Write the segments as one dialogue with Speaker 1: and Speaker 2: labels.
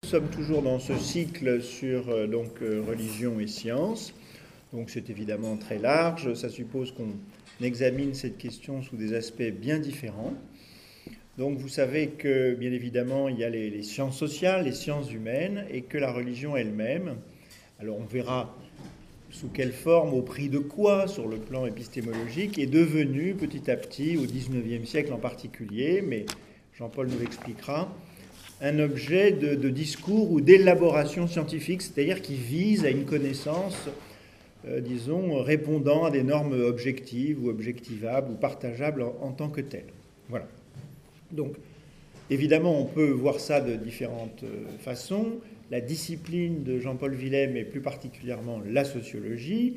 Speaker 1: sommes toujours dans ce cycle sur religion et science. Donc c'est évidemment très large. Ça suppose qu'on examine cette question sous des aspects bien différents. Donc vous savez que, bien évidemment, il y a les sciences sociales, les sciences humaines, et que la religion elle-même, alors on verra sous quelle forme, au prix de quoi, sur le plan épistémologique, est devenue petit à petit, au XIXe siècle en particulier, mais Jean-Paul nous l'expliquera, un objet de discours ou d'élaboration scientifique, c'est-à-dire qui vise à une connaissance, disons, répondant à des normes objectives ou objectivables ou partageables en tant que telles. Voilà. Donc, évidemment, on peut voir ça de différentes façons. La discipline de Jean-Paul Villem est plus particulièrement la sociologie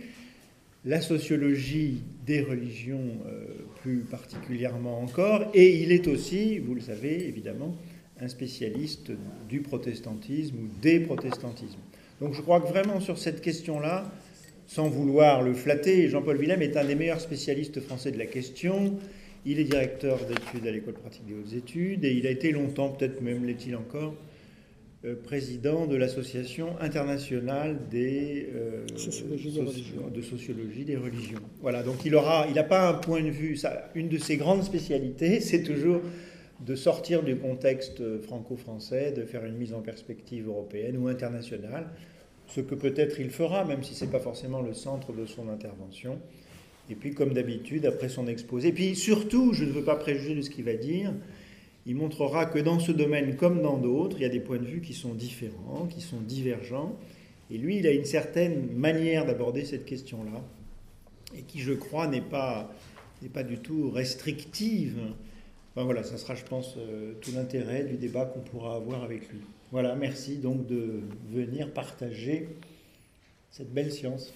Speaker 1: des religions plus particulièrement encore, et il est aussi, vous le savez évidemment, un spécialiste du protestantisme ou des protestantismes. Donc je crois que vraiment sur cette question-là, sans vouloir le flatter, Jean-Paul Villem est un des meilleurs spécialistes français de la question. Il est directeur d'études à l'École pratique des hautes études, et il a été longtemps, peut-être même l'est-il encore, président de l'Association internationale de sociologie des religions. Voilà, donc il n'a pas un point de vue, une de ses grandes spécialités, c'est toujours de sortir du contexte franco-français, de faire une mise en perspective européenne ou internationale, ce que peut-être il fera, même si ce n'est pas forcément le centre de son intervention. Et puis, comme d'habitude, après son exposé, et puis surtout, je ne veux pas préjuger de ce qu'il va dire, il montrera que dans ce domaine, comme dans d'autres, il y a des points de vue qui sont différents, qui sont divergents. Et lui, il a une certaine manière d'aborder cette question-là, et qui, je crois, n'est pas du tout restrictive. Enfin, voilà, ça sera, je pense, tout l'intérêt du débat qu'on pourra avoir avec lui. Voilà, merci donc de venir partager cette belle science.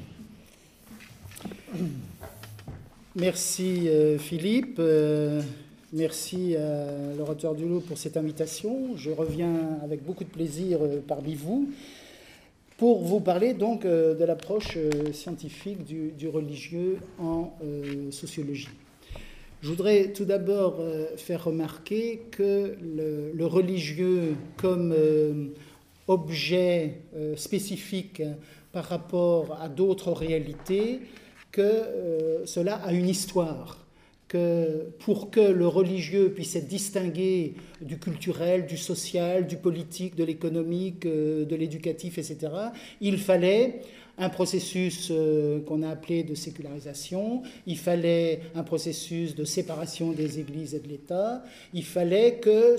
Speaker 2: Merci Philippe. Merci à l'orateur du Louvre pour cette invitation. Je reviens avec beaucoup de plaisir parmi vous pour vous parler donc de l'approche scientifique du religieux en sociologie. Je voudrais tout d'abord faire remarquer que le religieux comme objet spécifique par rapport à d'autres réalités, que cela a une histoire. Que pour que le religieux puisse être distingué du culturel, du social, du politique, de l'économique, de l'éducatif, etc., il fallait un processus qu'on a appelé de sécularisation, il fallait un processus de séparation des églises et de l'État, il fallait que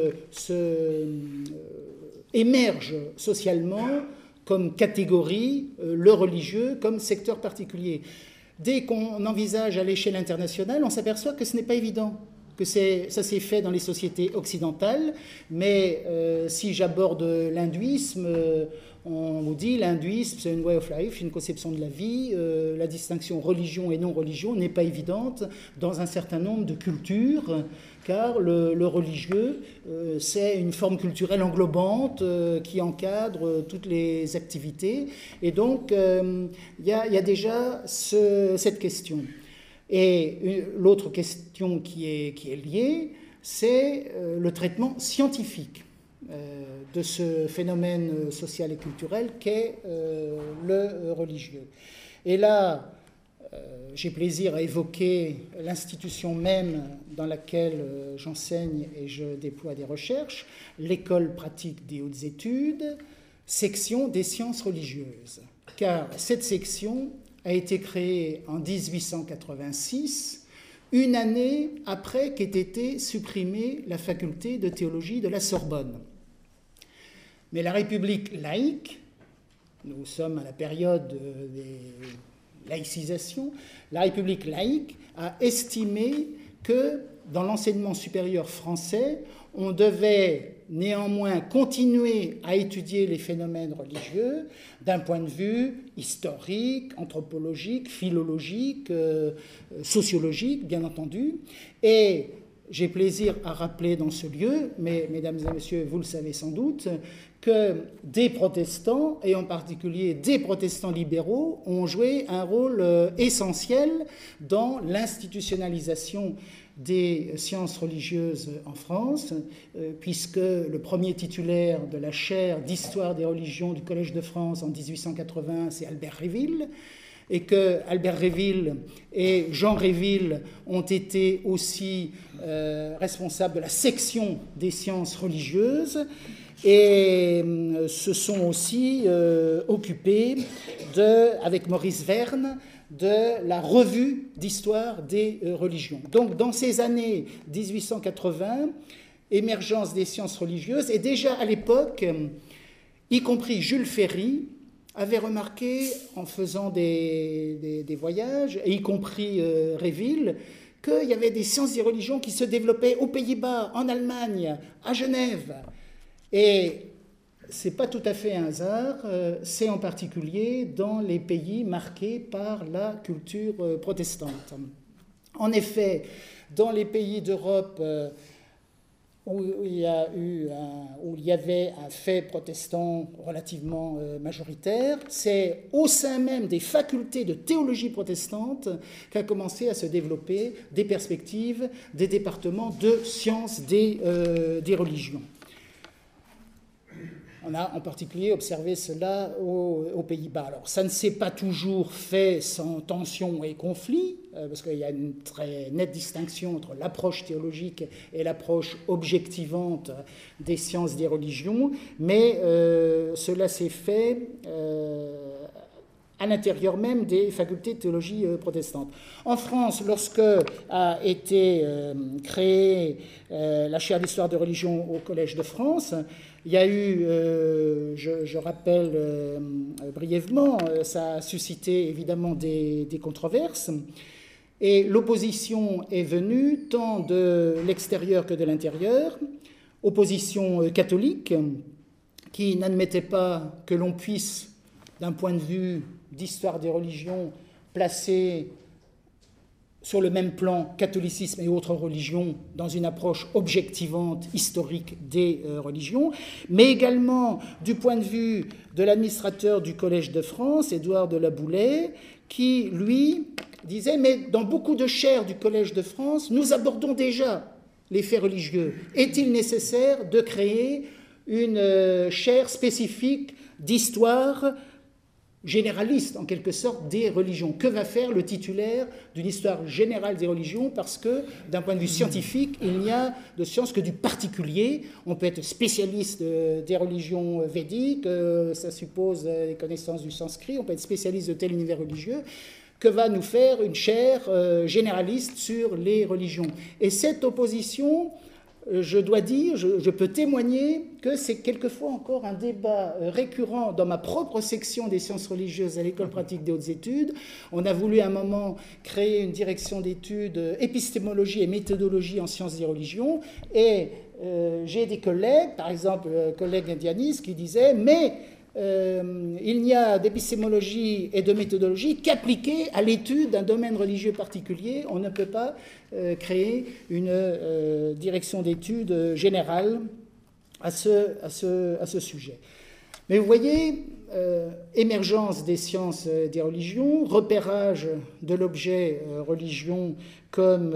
Speaker 2: émerge socialement comme catégorie le religieux comme secteur particulier. Dès qu'on envisage à l'échelle internationale, on s'aperçoit que ce n'est pas évident, que ça s'est fait dans les sociétés occidentales, mais si j'aborde l'hindouisme, on vous dit l'hindouisme c'est une way of life, une conception de la vie, la distinction religion et non-religion n'est pas évidente dans un certain nombre de cultures, car le religieux, c'est une forme culturelle englobante qui encadre toutes les activités. Et donc, il y a déjà cette question. Et l'autre question qui est liée, c'est le traitement scientifique de ce phénomène social et culturel qu'est le religieux. Et là, j'ai plaisir à évoquer l'institution même dans laquelle j'enseigne et je déploie des recherches, l'École pratique des hautes études, section des sciences religieuses. Car cette section a été créée en 1886, une année après qu'ait été supprimée la faculté de théologie de la Sorbonne. Mais la République laïque, nous sommes à la période des laïcisation, la République laïque a estimé que dans l'enseignement supérieur français, on devait néanmoins continuer à étudier les phénomènes religieux d'un point de vue historique, anthropologique, philologique, sociologique, bien entendu. Et j'ai plaisir à rappeler dans ce lieu, mais mesdames et messieurs, vous le savez sans doute, que des protestants, et en particulier des protestants libéraux, ont joué un rôle essentiel dans l'institutionnalisation des sciences religieuses en France, puisque le premier titulaire de la chaire d'histoire des religions du Collège de France en 1880, c'est Albert Réville, et que Albert Réville et Jean Réville ont été aussi responsables de la section des sciences religieuses, et se sont aussi occupés, avec Maurice Verne, de la revue d'histoire des religions. Donc dans ces années 1880, émergence des sciences religieuses, et déjà à l'époque, y compris Jules Ferry, avait remarqué en faisant des voyages, et y compris Réville, qu'il y avait des sciences des religions qui se développaient aux Pays-Bas, en Allemagne, à Genève. Et ce n'est pas tout à fait un hasard, c'est en particulier dans les pays marqués par la culture protestante. En effet, dans les pays d'Europe où il y avait un fait protestant relativement majoritaire, c'est au sein même des facultés de théologie protestante qu'a commencé à se développer des perspectives, des départements de sciences des religions. On a en particulier observé cela aux Pays-Bas. Alors, ça ne s'est pas toujours fait sans tension et conflit, parce qu'il y a une très nette distinction entre l'approche théologique et l'approche objectivante des sciences des religions, mais cela s'est fait à l'intérieur même des facultés de théologie protestantes. En France, lorsque a été créée la chaire d'histoire de religion au Collège de France, il y a eu, je rappelle brièvement, ça a suscité évidemment des controverses, et l'opposition est venue tant de l'extérieur que de l'intérieur, opposition catholique qui n'admettait pas que l'on puisse, d'un point de vue d'histoire des religions, placer sur le même plan catholicisme et autres religions dans une approche objectivante, historique des religions, mais également du point de vue de l'administrateur du Collège de France, Édouard de la Boulaye, qui, lui, disait « Mais dans beaucoup de chaires du Collège de France, nous abordons déjà les faits religieux. Est-il nécessaire de créer une chaire spécifique d'histoire généraliste, en quelque sorte, des religions? Que va faire le titulaire d'une histoire générale des religions? Parce que, d'un point de vue scientifique, il n'y a de science que du particulier. On peut être spécialiste des religions védiques, ça suppose les connaissances du sanskrit, on peut être spécialiste de tel univers religieux. Que va nous faire une chaire généraliste sur les religions? Et cette opposition, je dois dire, je peux témoigner que c'est quelquefois encore un débat récurrent dans ma propre section des sciences religieuses à l'École pratique des hautes études. On a voulu à un moment créer une direction d'études épistémologie et méthodologie en sciences des religions, et j'ai des collègues, par exemple collègue indianiste, qui disaient « mais il n'y a d'épistémologie et de méthodologie qu'appliquée à l'étude d'un domaine religieux particulier. On ne peut pas créer une direction d'études générale à ce sujet. » Mais vous voyez, émergence des sciences des religions, repérage de l'objet religion comme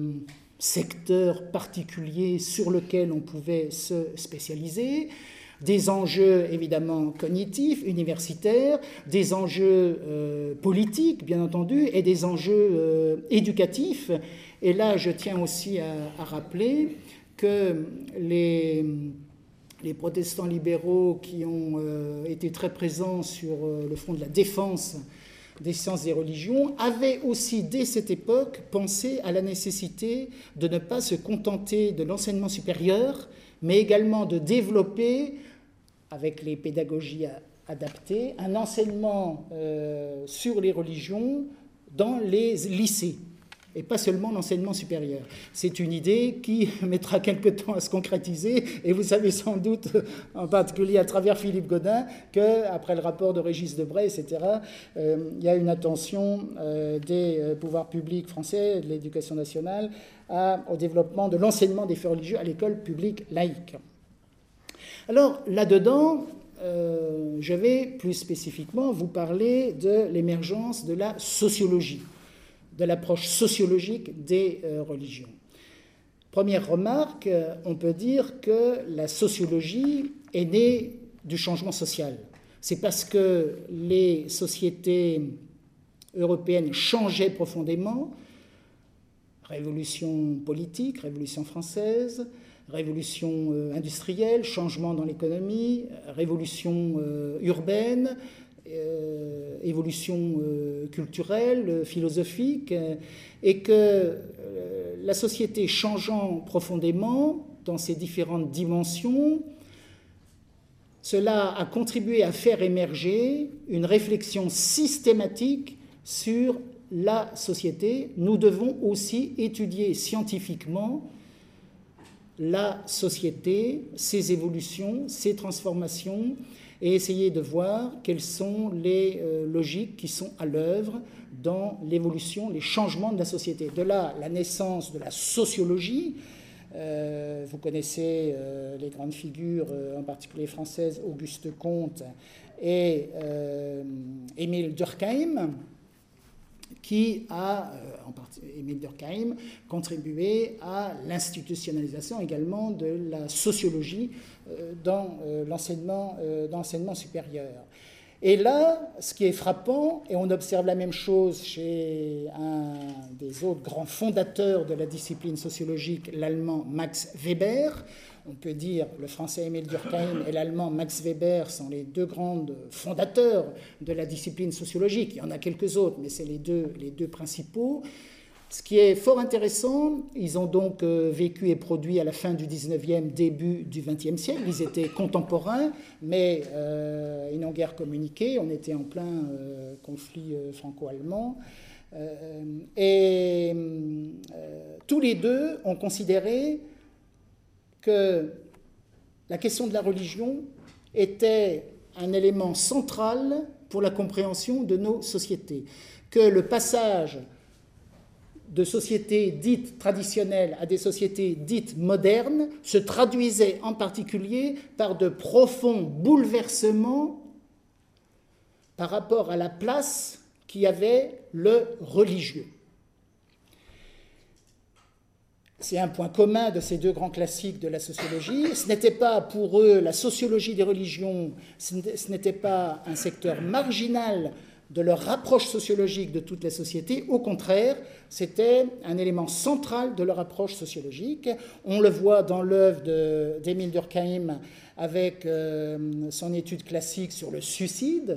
Speaker 2: secteur particulier sur lequel on pouvait se spécialiser, des enjeux évidemment cognitifs, universitaires, des enjeux politiques bien entendu, et des enjeux éducatifs. Et là, je tiens aussi à rappeler que les protestants libéraux qui ont été très présents sur le front de la défense des sciences des religions avaient aussi, dès cette époque, pensé à la nécessité de ne pas se contenter de l'enseignement supérieur, mais également de développer, avec les pédagogies adaptées, un enseignement sur les religions dans les lycées, et pas seulement l'enseignement supérieur. C'est une idée qui mettra quelque temps à se concrétiser, et vous savez sans doute, en particulier à travers Philippe Godin, qu'après le rapport de Régis Debray, etc., il y a une attention des pouvoirs publics français, de l'éducation nationale, au développement de l'enseignement des faits religieux à l'école publique laïque. Alors, là-dedans, je vais plus spécifiquement vous parler de l'émergence de la sociologie, de l'approche sociologique des religions. Première remarque, on peut dire que la sociologie est née du changement social. C'est parce que les sociétés européennes changeaient profondément, révolution politique, révolution française, révolution industrielle, changement dans l'économie, révolution urbaine, évolution culturelle, philosophique, et que la société changeant profondément dans ses différentes dimensions, cela a contribué à faire émerger une réflexion systématique sur la société. Nous devons aussi étudier scientifiquement la société, ses évolutions, ses transformations, et essayer de voir quelles sont les logiques qui sont à l'œuvre dans l'évolution, les changements de la société. De là, la naissance de la sociologie. Vous connaissez les grandes figures, en particulier françaises, Auguste Comte et Émile Durkheim, qui a, Émile Durkheim, contribué à l'institutionnalisation également de la sociologie dans l'enseignement supérieur. Et là, ce qui est frappant, et on observe la même chose chez un des autres grands fondateurs de la discipline sociologique, l'allemand Max Weber. On peut dire le français Émile Durkheim et l'allemand Max Weber sont les deux grands fondateurs de la discipline sociologique. Il y en a quelques autres, mais c'est les deux principaux. Ce qui est fort intéressant, ils ont donc vécu et produit à la fin du 19e, début du 20e siècle. Ils étaient contemporains, mais ils n'ont guère communiqué. On était en plein conflit franco-allemand. Tous les deux ont considéré que la question de la religion était un élément central pour la compréhension de nos sociétés, que le passage de sociétés dites traditionnelles à des sociétés dites modernes se traduisait en particulier par de profonds bouleversements par rapport à la place qu'y avait le religieux. C'est un point commun de ces deux grands classiques de la sociologie. Ce n'était pas pour eux, la sociologie des religions, ce n'était pas un secteur marginal de leur approche sociologique de toute la société. Au contraire, c'était un élément central de leur approche sociologique. On le voit dans l'œuvre d'Émile Durkheim avec son étude classique sur le suicide.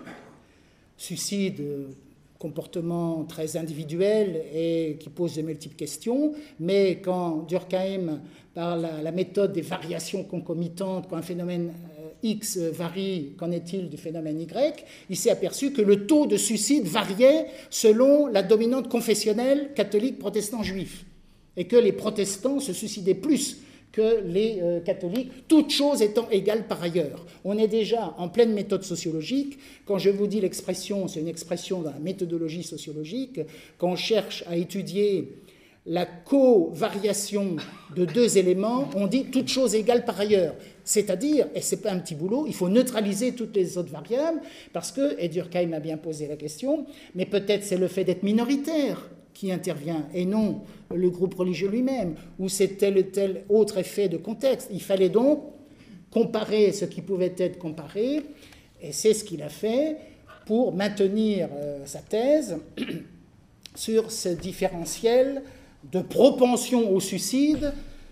Speaker 2: Suicide, comportement très individuel et qui pose de multiples questions, mais quand Durkheim, par la méthode des variations concomitantes, quand un phénomène X varie, qu'en est-il du phénomène Y, il s'est aperçu que le taux de suicide variait selon la dominante confessionnelle catholique, protestant, juif, et que les protestants se suicidaient plus que les catholiques, toutes choses étant égales par ailleurs. On est déjà en pleine méthode sociologique. Quand je vous dis l'expression, c'est une expression dans la méthodologie sociologique, quand on cherche à étudier la covariation de deux éléments, on dit toutes choses égales par ailleurs. C'est-à-dire, et ce n'est pas un petit boulot, il faut neutraliser toutes les autres variables, parce que, et Durkheim a bien posé la question, mais peut-être c'est le fait d'être minoritaire qui intervient, et non le groupe religieux lui-même, ou c'est tel ou tel autre effet de contexte. Il fallait donc comparer ce qui pouvait être comparé, et c'est ce qu'il a fait pour maintenir sa thèse sur ce différentiel de propension au suicide.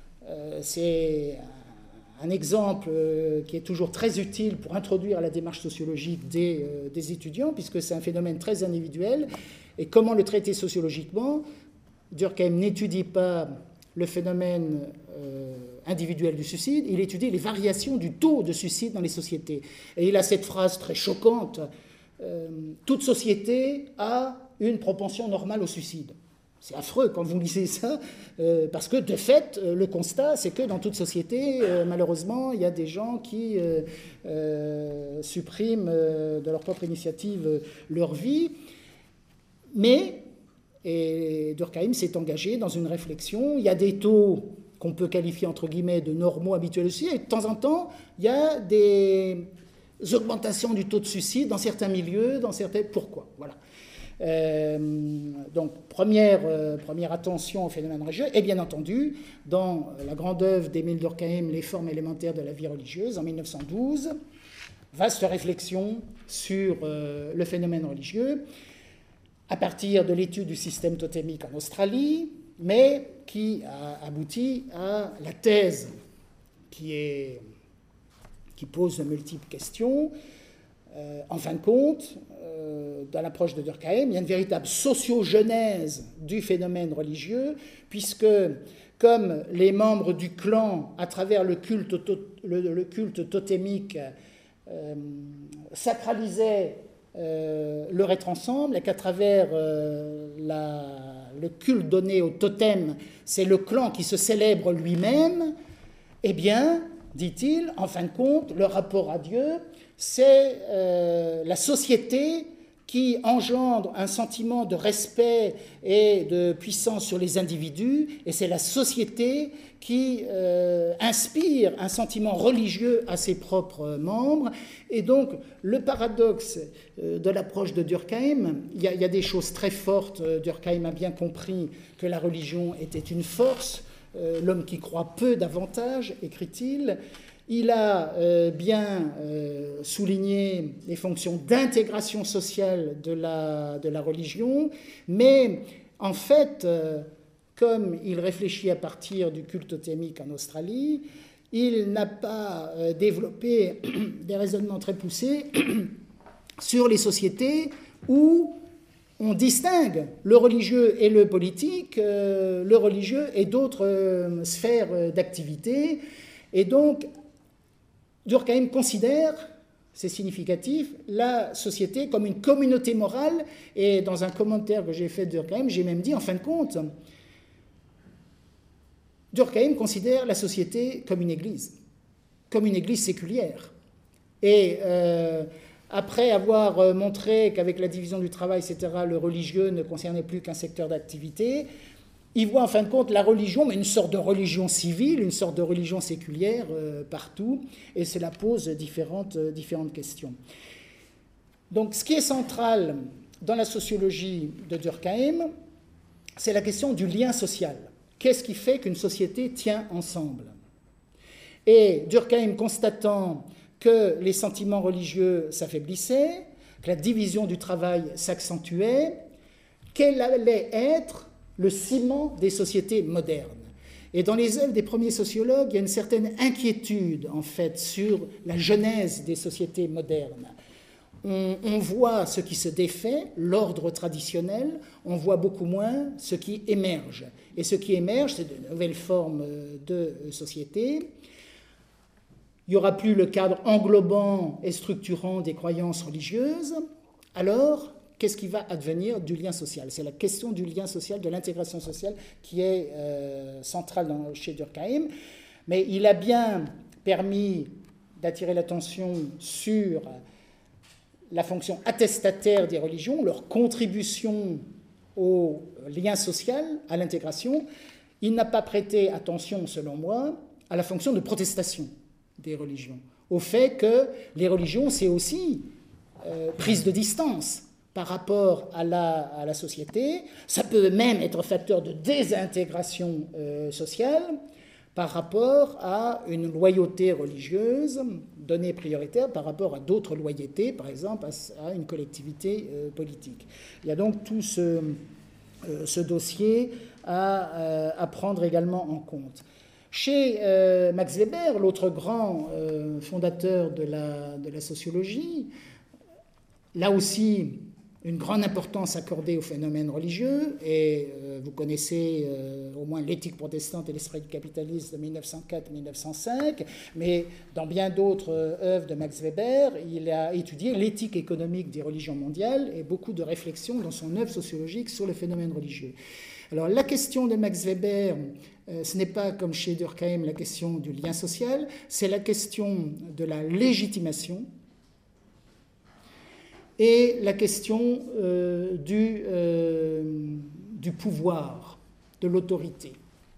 Speaker 2: C'est un exemple qui est toujours très utile pour introduire la démarche sociologique des étudiants, puisque c'est un phénomène très individuel. Et comment le traiter sociologiquement? Durkheim n'étudie pas le phénomène individuel du suicide, il étudie les variations du taux de suicide dans les sociétés. Et il a cette phrase très choquante, toute société a une propension normale au suicide. C'est affreux quand vous lisez ça, parce que de fait, le constat, c'est que dans toute société, malheureusement, il y a des gens qui suppriment de leur propre initiative leur vie. Mais, et Durkheim s'est engagé dans une réflexion, il y a des taux qu'on peut qualifier entre guillemets de normaux habituels aussi, et de temps en temps, il y a des augmentations du taux de suicide dans certains milieux, dans certains... Pourquoi? Voilà. Donc, première attention au phénomène religieux, et bien entendu, dans la grande œuvre d'Émile Durkheim, Les formes élémentaires de la vie religieuse, en 1912, vaste réflexion sur le phénomène religieux, à partir de l'étude du système totémique en Australie, mais qui a abouti à la thèse qui pose de multiples questions. En fin de compte, dans l'approche de Durkheim, il y a une véritable sociogenèse du phénomène religieux, puisque, comme les membres du clan, à travers le culte totémique, sacralisaient leur être ensemble, et qu'à travers le culte donné au totem, c'est le clan qui se célèbre lui-même, eh bien, dit-il, en fin de compte, le rapport à Dieu, c'est la société qui engendre un sentiment de respect et de puissance sur les individus, et c'est la société qui inspire un sentiment religieux à ses propres membres. Et donc, le paradoxe de l'approche de Durkheim, il y a des choses très fortes. Durkheim a bien compris que la religion était une force, l'homme qui croit peu davantage, écrit-il. Il a bien souligné les fonctions d'intégration sociale de la religion, mais en fait, comme il réfléchit à partir du culte totémique en Australie, il n'a pas développé des raisonnements très poussés sur les sociétés où on distingue le religieux et le politique, le religieux et d'autres sphères d'activité. Et donc, Durkheim considère, c'est significatif, la société comme une communauté morale. Et dans un commentaire que j'ai fait de Durkheim, j'ai même dit, en fin de compte, Durkheim considère la société comme une église séculière. Et après avoir montré qu'avec la division du travail, etc., le religieux ne concernait plus qu'un secteur d'activité, il voit en fin de compte la religion, mais une sorte de religion civile, une sorte de religion séculière partout, et cela pose différentes questions. Donc ce qui est central dans la sociologie de Durkheim, c'est la question du lien social. Qu'est-ce qui fait qu'une société tient ensemble ? Et Durkheim, constatant que les sentiments religieux s'affaiblissaient, que la division du travail s'accentuait, quel allait être le ciment des sociétés modernes. Et dans les œuvres des premiers sociologues, il y a une certaine inquiétude, en fait, sur la genèse des sociétés modernes. On voit ce qui se défait, l'ordre traditionnel, on voit beaucoup moins ce qui émerge. Et ce qui émerge, c'est de nouvelles formes de société. Il n'y aura plus le cadre englobant et structurant des croyances religieuses. Alors, qu'est-ce qui va advenir du lien social ? C'est la question du lien social, de l'intégration sociale qui est centrale chez Durkheim. Mais il a bien permis d'attirer l'attention sur la fonction attestataire des religions, leur contribution au lien social, à l'intégration. Il n'a pas prêté attention, selon moi, à la fonction de protestation des religions, au fait que les religions, c'est aussi prise de distance par rapport à la société. Ça peut même être facteur de désintégration sociale par rapport à une loyauté religieuse donnée prioritaire par rapport à d'autres loyautés, par exemple à une collectivité politique. Il y a donc tout ce dossier à prendre également en compte. Chez Max Weber, l'autre grand fondateur de la sociologie, là aussi, une grande importance accordée au phénomène religieux, et vous connaissez au moins l'éthique protestante et l'esprit du capitalisme de 1904-1905, mais dans bien d'autres œuvres de Max Weber, il a étudié l'éthique économique des religions mondiales et beaucoup de réflexions dans son œuvre sociologique sur le phénomène religieux. Alors la question de Max Weber, ce n'est pas comme chez Durkheim la question du lien social, c'est la question de la légitimation, et la question du pouvoir, de l'autorité.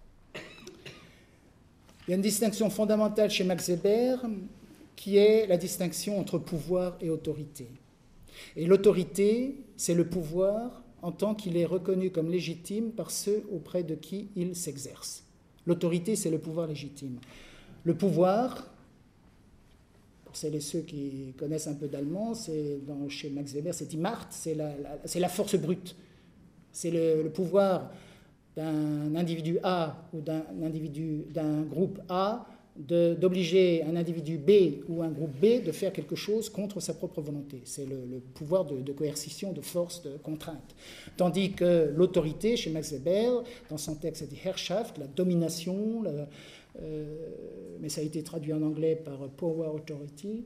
Speaker 2: Il y a une distinction fondamentale chez Max Weber qui est la distinction entre pouvoir et autorité. Et l'autorité, c'est le pouvoir en tant qu'il est reconnu comme légitime par ceux auprès de qui il s'exerce. L'autorité, c'est le pouvoir légitime. Le pouvoir, pour celles et ceux qui connaissent un peu d'allemand, chez Max Weber, c'est die Macht, c'est la force brute. C'est le pouvoir d'un individu A ou d'un groupe A d'obliger un individu B ou un groupe B de faire quelque chose contre sa propre volonté. C'est le pouvoir de coercition, de force, de contrainte. Tandis que l'autorité, chez Max Weber, dans son texte, c'est die Herrschaft, la domination, mais ça a été traduit en anglais par Power Authority,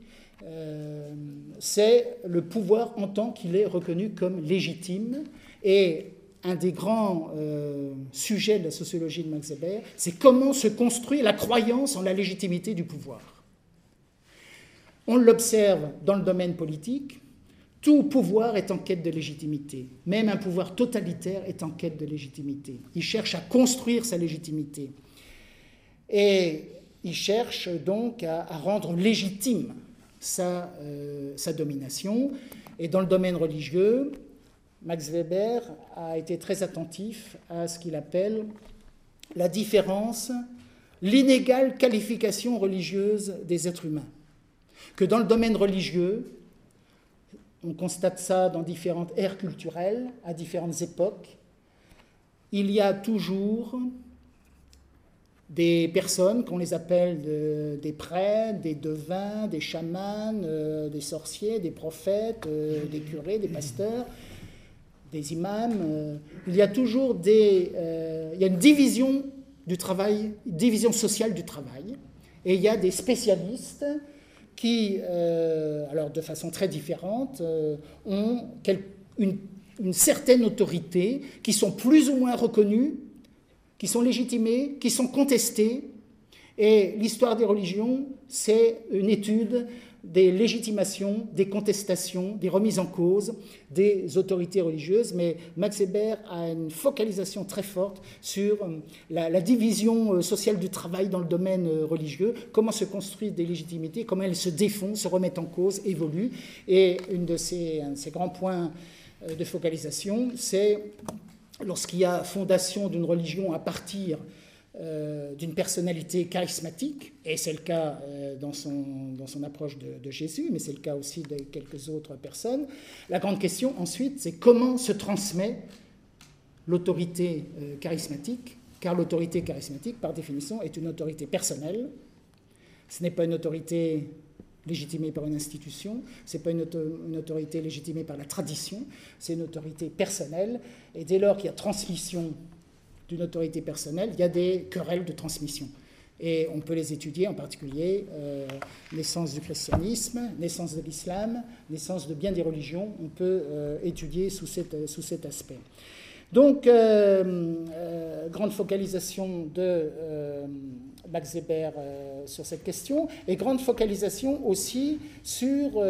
Speaker 2: c'est le pouvoir en tant qu'il est reconnu comme légitime. Et un des grands sujets de la sociologie de Max Weber, c'est comment se construit la croyance en la légitimité du pouvoir. On l'observe dans le domaine politique, tout pouvoir est en quête de légitimité. Même un pouvoir totalitaire est en quête de légitimité. Il cherche à construire sa légitimité. Et il cherche donc à rendre légitime sa domination. Et dans le domaine religieux, Max Weber a été très attentif à ce qu'il appelle la différence, l'inégale qualification religieuse des êtres humains. Que dans le domaine religieux, on constate ça dans différentes ères culturelles, à différentes époques, il y a toujours des personnes qu'on les appelle des prêtres, des devins, des chamans, des sorciers, des prophètes, des curés, des pasteurs, des imams. Il y a toujours il y a une division du travail, une division sociale du travail, et il y a des spécialistes qui, alors de façon très différente, ont une certaine autorité, qui sont plus ou moins reconnus, qui sont légitimés, qui sont contestés. Et l'histoire des religions, c'est une étude des légitimations, des contestations, des remises en cause des autorités religieuses. Mais Max Weber a une focalisation très forte sur la division sociale du travail dans le domaine religieux, comment se construisent des légitimités, comment elles se défont, se remettent en cause, évoluent. Et un de ces grands points de focalisation, c'est lorsqu'il y a fondation d'une religion à partir d'une personnalité charismatique, et c'est le cas dans son approche de Jésus, mais c'est le cas aussi de quelques autres personnes. La grande question ensuite, c'est comment se transmet l'autorité charismatique, car l'autorité charismatique, par définition, est une autorité personnelle. Ce n'est pas une autorité légitimée par une institution, ce n'est pas une autorité légitimée par la tradition, c'est une autorité personnelle, et dès lors qu'il y a transmission d'une autorité personnelle, il y a des querelles de transmission. Et on peut les étudier, en particulier naissance du christianisme, naissance de l'islam, naissance de bien des religions, on peut étudier sous cet aspect. Donc, grande focalisation de Max Weber sur cette question, et grande focalisation aussi sur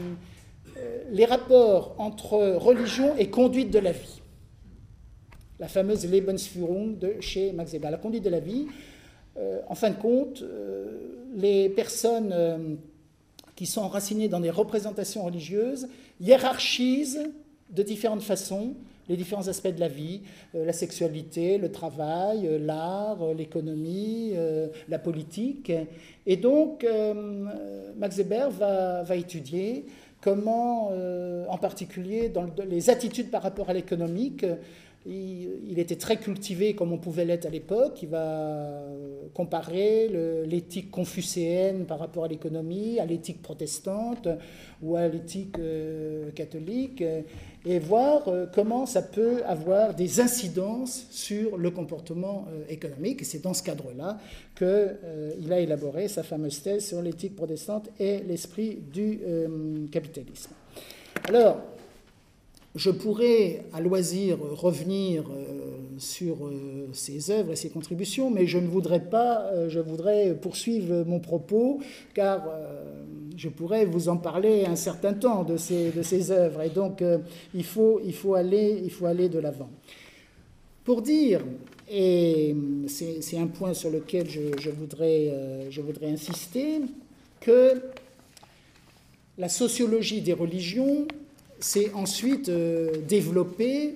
Speaker 2: les rapports entre religion et conduite de la vie. La fameuse Lebensführung de chez Max Weber. La conduite de la vie, en fin de compte, les personnes qui sont enracinées dans des représentations religieuses hiérarchisent de différentes façons les différents aspects de la vie, la sexualité, le travail, l'art, l'économie, la politique. Et donc, Max Weber va étudier comment, en particulier dans les attitudes par rapport à l'économique, il était très cultivé comme on pouvait l'être à l'époque. Il va comparer l'éthique confucéenne par rapport à l'économie, à l'éthique protestante ou à l'éthique catholique, et voir comment ça peut avoir des incidences sur le comportement économique. Et c'est dans ce cadre-là qu'il a élaboré sa fameuse thèse sur l'éthique protestante et l'esprit du capitalisme. Alors, je pourrais, à loisir, revenir sur ses œuvres et ses contributions, mais je ne voudrais pas, je voudrais poursuivre mon propos, car je pourrais vous en parler un certain temps de ces œuvres, et donc il faut aller de l'avant. Pour dire, et c'est un point sur lequel je voudrais insister, que la sociologie des religions s'est ensuite développé,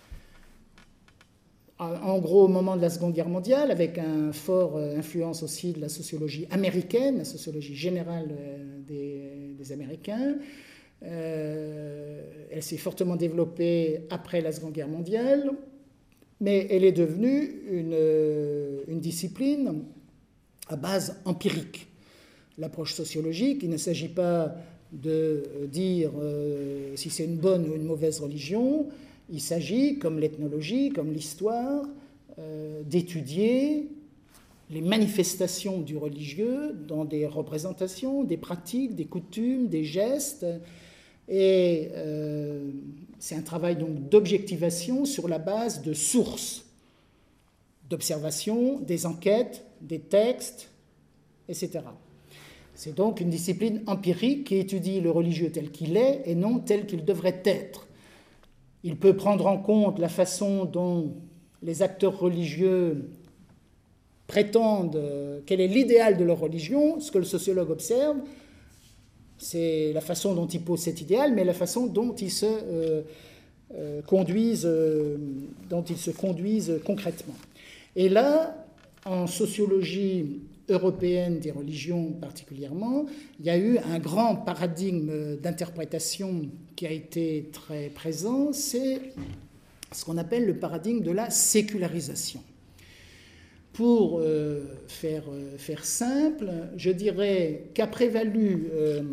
Speaker 2: en gros au moment de la Seconde Guerre mondiale, avec une forte influence aussi de la sociologie américaine, la sociologie générale des Américains. Elle s'est fortement développée après la Seconde Guerre mondiale, mais elle est devenue une discipline à base empirique. L'approche sociologique, il ne s'agit pas de dire si c'est une bonne ou une mauvaise religion, il s'agit, comme l'ethnologie, comme l'histoire, d'étudier les manifestations du religieux dans des représentations, des pratiques, des coutumes, des gestes. Et c'est un travail donc d'objectivation sur la base de sources, d'observation, des enquêtes, des textes, etc. C'est donc une discipline empirique qui étudie le religieux tel qu'il est et non tel qu'il devrait être. Il peut prendre en compte la façon dont les acteurs religieux prétendent quel est l'idéal de leur religion. Ce que le sociologue observe, c'est la façon dont ils posent cet idéal, mais la façon dont ils se conduisent concrètement. Et là, en sociologie européenne des religions particulièrement, il y a eu un grand paradigme d'interprétation qui a été très présent, c'est ce qu'on appelle le paradigme de la sécularisation. Pour faire simple, je dirais qu'a prévalu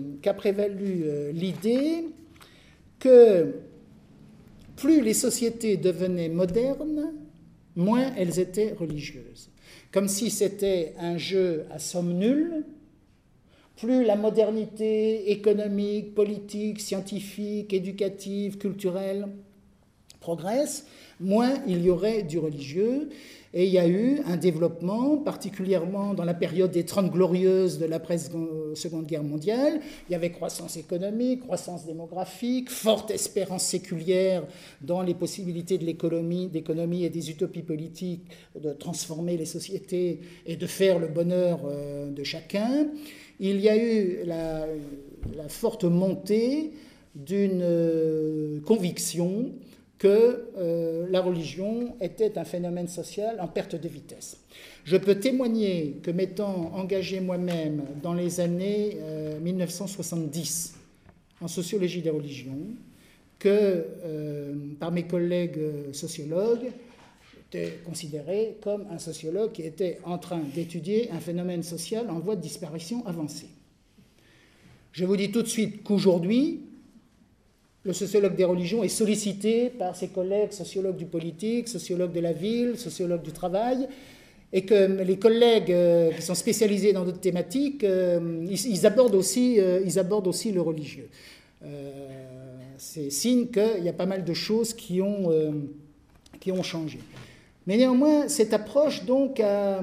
Speaker 2: l'idée que plus les sociétés devenaient modernes, moins elles étaient religieuses. Comme si c'était un jeu à somme nulle. Plus la modernité économique, politique, scientifique, éducative, culturelle progresse, moins il y aurait du religieux. Et il y a eu un développement, particulièrement dans la période des 30 glorieuses de l'après-Seconde Guerre mondiale. Il y avait croissance économique, croissance démographique, forte espérance séculière dans les possibilités de d'économie et des utopies politiques de transformer les sociétés et de faire le bonheur de chacun. Il y a eu la forte montée d'une conviction que la religion était un phénomène social en perte de vitesse. Je peux témoigner que m'étant engagé moi-même dans les années 1970 en sociologie des religions, que par mes collègues sociologues, j'étais considéré comme un sociologue qui était en train d'étudier un phénomène social en voie de disparition avancée. Je vous dis tout de suite qu'aujourd'hui, le sociologue des religions est sollicité par ses collègues sociologues du politique, sociologues de la ville, sociologues du travail, et que les collègues qui sont spécialisés dans d'autres thématiques, ils abordent aussi le religieux. C'est signe qu'il y a pas mal de choses qui ont changé. Mais néanmoins, cette approche donc a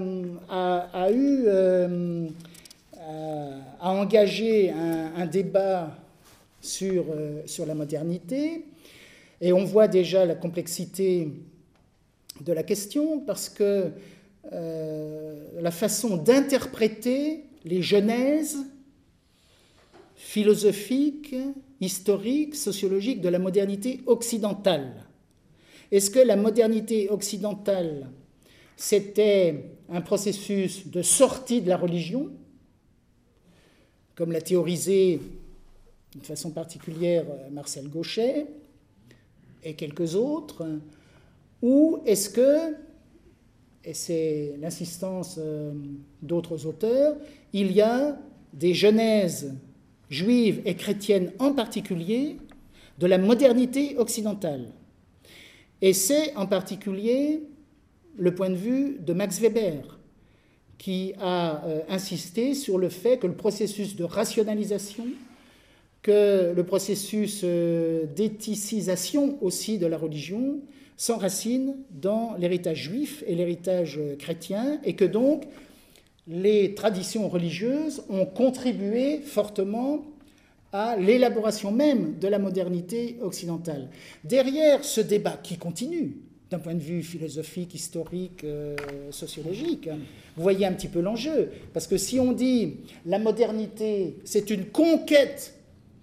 Speaker 2: engagé un débat sur la modernité, et on voit déjà la complexité de la question, parce que la façon d'interpréter les genèses philosophiques, historiques, sociologiques de la modernité occidentale. Est-ce que la modernité occidentale, c'était un processus de sortie de la religion, comme l'a théorisé d'une façon particulière Marcel Gauchet et quelques autres, ou est-ce que, et c'est l'insistance d'autres auteurs, il y a des genèses juives et chrétiennes en particulier de la modernité occidentale. Et c'est en particulier le point de vue de Max Weber, qui a insisté sur le fait que le processus de rationalisation, que le processus d'éthicisation aussi de la religion s'enracine dans l'héritage juif et l'héritage chrétien, et que donc les traditions religieuses ont contribué fortement à l'élaboration même de la modernité occidentale. Derrière ce débat qui continue, d'un point de vue philosophique, historique, sociologique, vous voyez un petit peu l'enjeu, parce que si on dit la modernité, c'est une conquête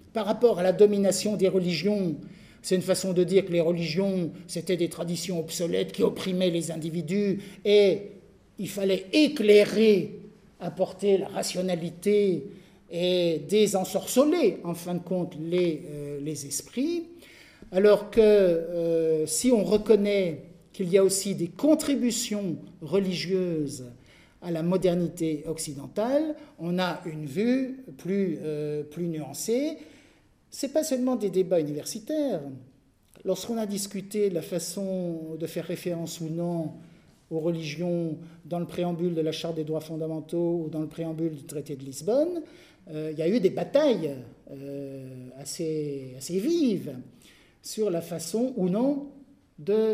Speaker 2: par rapport à la domination des religions, c'est une façon de dire que les religions, c'était des traditions obsolètes qui opprimaient les individus et il fallait éclairer, apporter la rationalité et désensorceler, en fin de compte, les esprits. Alors que si on reconnaît qu'il y a aussi des contributions religieuses à la modernité occidentale, on a une vue plus nuancée. Ce n'est pas seulement des débats universitaires. Lorsqu'on a discuté de la façon de faire référence ou non aux religions dans le préambule de la Charte des droits fondamentaux ou dans le préambule du traité de Lisbonne, il y a eu des batailles assez vives sur la façon ou non de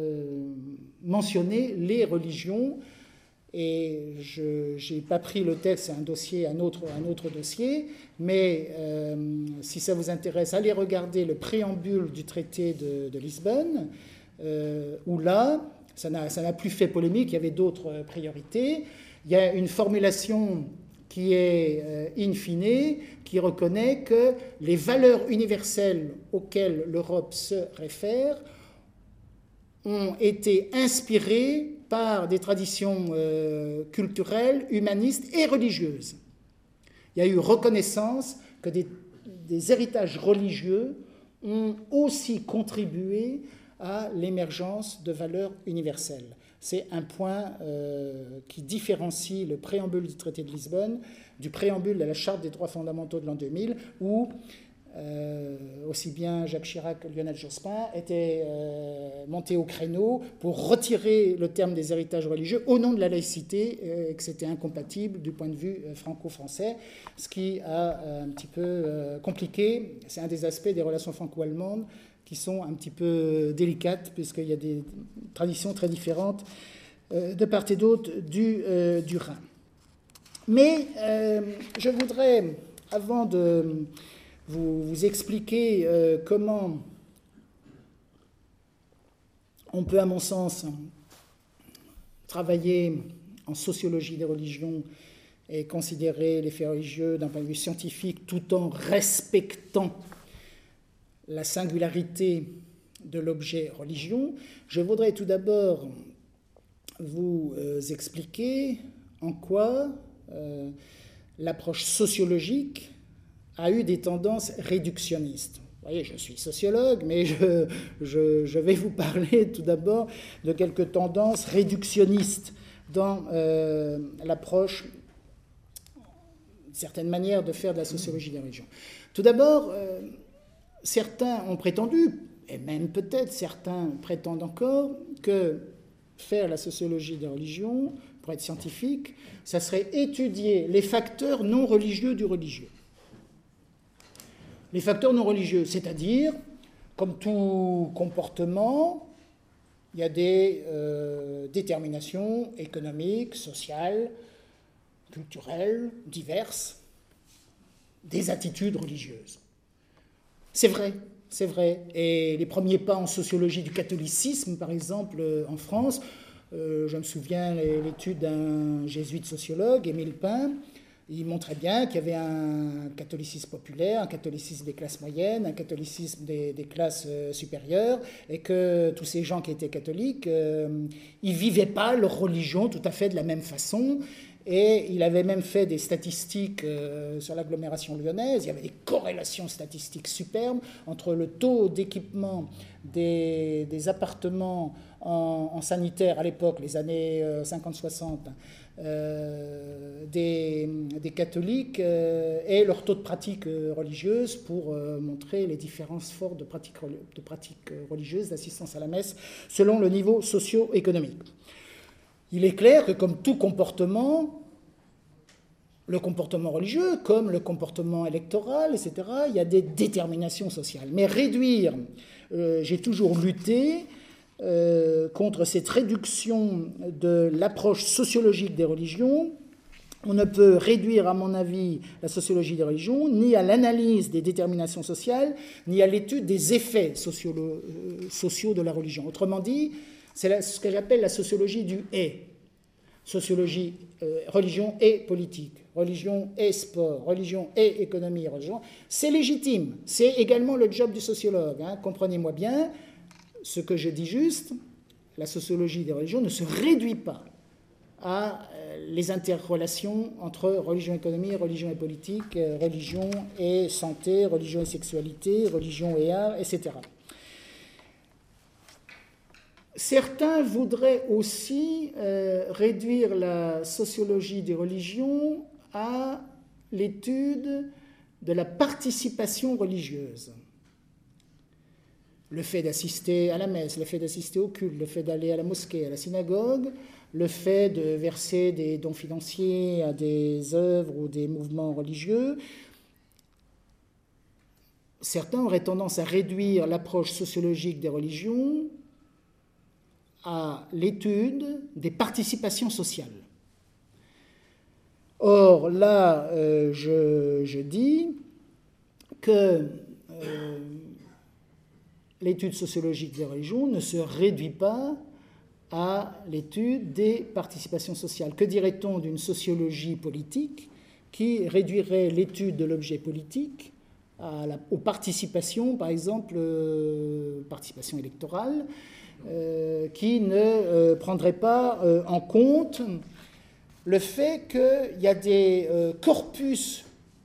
Speaker 2: mentionner les religions. Et je n'ai pas pris le texte, c'est un autre dossier, mais si ça vous intéresse, allez regarder le préambule du traité de Lisbonne, où là, ça n'a plus fait polémique, il y avait d'autres priorités. Il y a une formulation qui est in fine, qui reconnaît que les valeurs universelles auxquelles l'Europe se réfère ont été inspirées par des traditions culturelles, humanistes et religieuses. Il y a eu reconnaissance que des héritages religieux ont aussi contribué à l'émergence de valeurs universelles. C'est un point qui différencie le préambule du traité de Lisbonne du préambule de la Charte des droits fondamentaux de l'an 2000, où aussi bien Jacques Chirac que Lionel Jospin étaient montés au créneau pour retirer le terme des héritages religieux au nom de la laïcité, et que c'était incompatible du point de vue franco-français, ce qui a un petit peu compliqué. C'est un des aspects des relations franco-allemandes qui sont un petit peu délicates, puisqu'il y a des traditions très différentes de part et d'autre du Rhin. Mais je voudrais, avant de vous expliquer comment on peut, à mon sens, travailler en sociologie des religions et considérer les faits religieux d'un point de vue scientifique tout en respectant la singularité de l'objet religion, je voudrais tout d'abord vous expliquer en quoi l'approche sociologique a eu des tendances réductionnistes. Vous voyez, je suis sociologue, mais je vais vous parler tout d'abord de quelques tendances réductionnistes dans l'approche, certaines manières de faire de la sociologie des religions. Tout d'abord, certains ont prétendu, et même peut-être certains prétendent encore, que faire la sociologie des religions, pour être scientifique, ça serait étudier les facteurs non religieux du religieux. Les facteurs non religieux, c'est-à-dire, comme tout comportement, il y a des déterminations économiques, sociales, culturelles, diverses, des attitudes religieuses. C'est vrai. Et les premiers pas en sociologie du catholicisme, par exemple, en France, je me souviens l'étude d'un jésuite sociologue, Émile Pin. Il montrait bien qu'il y avait un catholicisme populaire, un catholicisme des classes moyennes, un catholicisme des classes supérieures, et que tous ces gens qui étaient catholiques, ils ne vivaient pas leur religion tout à fait de la même façon. Et il avait même fait des statistiques sur l'agglomération lyonnaise. Il y avait des corrélations statistiques superbes entre le taux d'équipement des appartements en sanitaire à l'époque, les années 50-60, des catholiques et leur taux de pratique religieuse pour montrer les différences fortes de pratiques religieuses, d'assistance à la messe, selon le niveau socio-économique. Il est clair que comme tout comportement, le comportement religieux, comme le comportement électoral, etc., il y a des déterminations sociales. Mais réduire, j'ai toujours lutté contre cette réduction de l'approche sociologique des religions. On ne peut réduire, à mon avis, la sociologie des religions ni à l'analyse des déterminations sociales, ni à l'étude des effets sociaux de la religion. Autrement dit, c'est ce que j'appelle la sociologie du « et ». sociologie, religion et politique, religion et sport, religion et économie, religion, c'est légitime. C'est également le job du sociologue. Hein. Comprenez-moi bien, ce que je dis juste, la sociologie des religions ne se réduit pas à les interrelations entre religion et économie, religion et politique, religion et santé, religion et sexualité, religion et art, etc. Certains voudraient aussi réduire la sociologie des religions à l'étude de la participation religieuse. Le fait d'assister à la messe, le fait d'assister au culte, le fait d'aller à la mosquée, à la synagogue, le fait de verser des dons financiers à des œuvres ou des mouvements religieux. Certains auraient tendance à réduire l'approche sociologique des religions à l'étude des participations sociales. Or, là, je dis que l'étude sociologique des religions ne se réduit pas à l'étude des participations sociales. Que dirait-on d'une sociologie politique qui réduirait l'étude de l'objet politique aux participations, par exemple, participation électorale, qui ne prendrait pas en compte le fait qu'il y a des corpus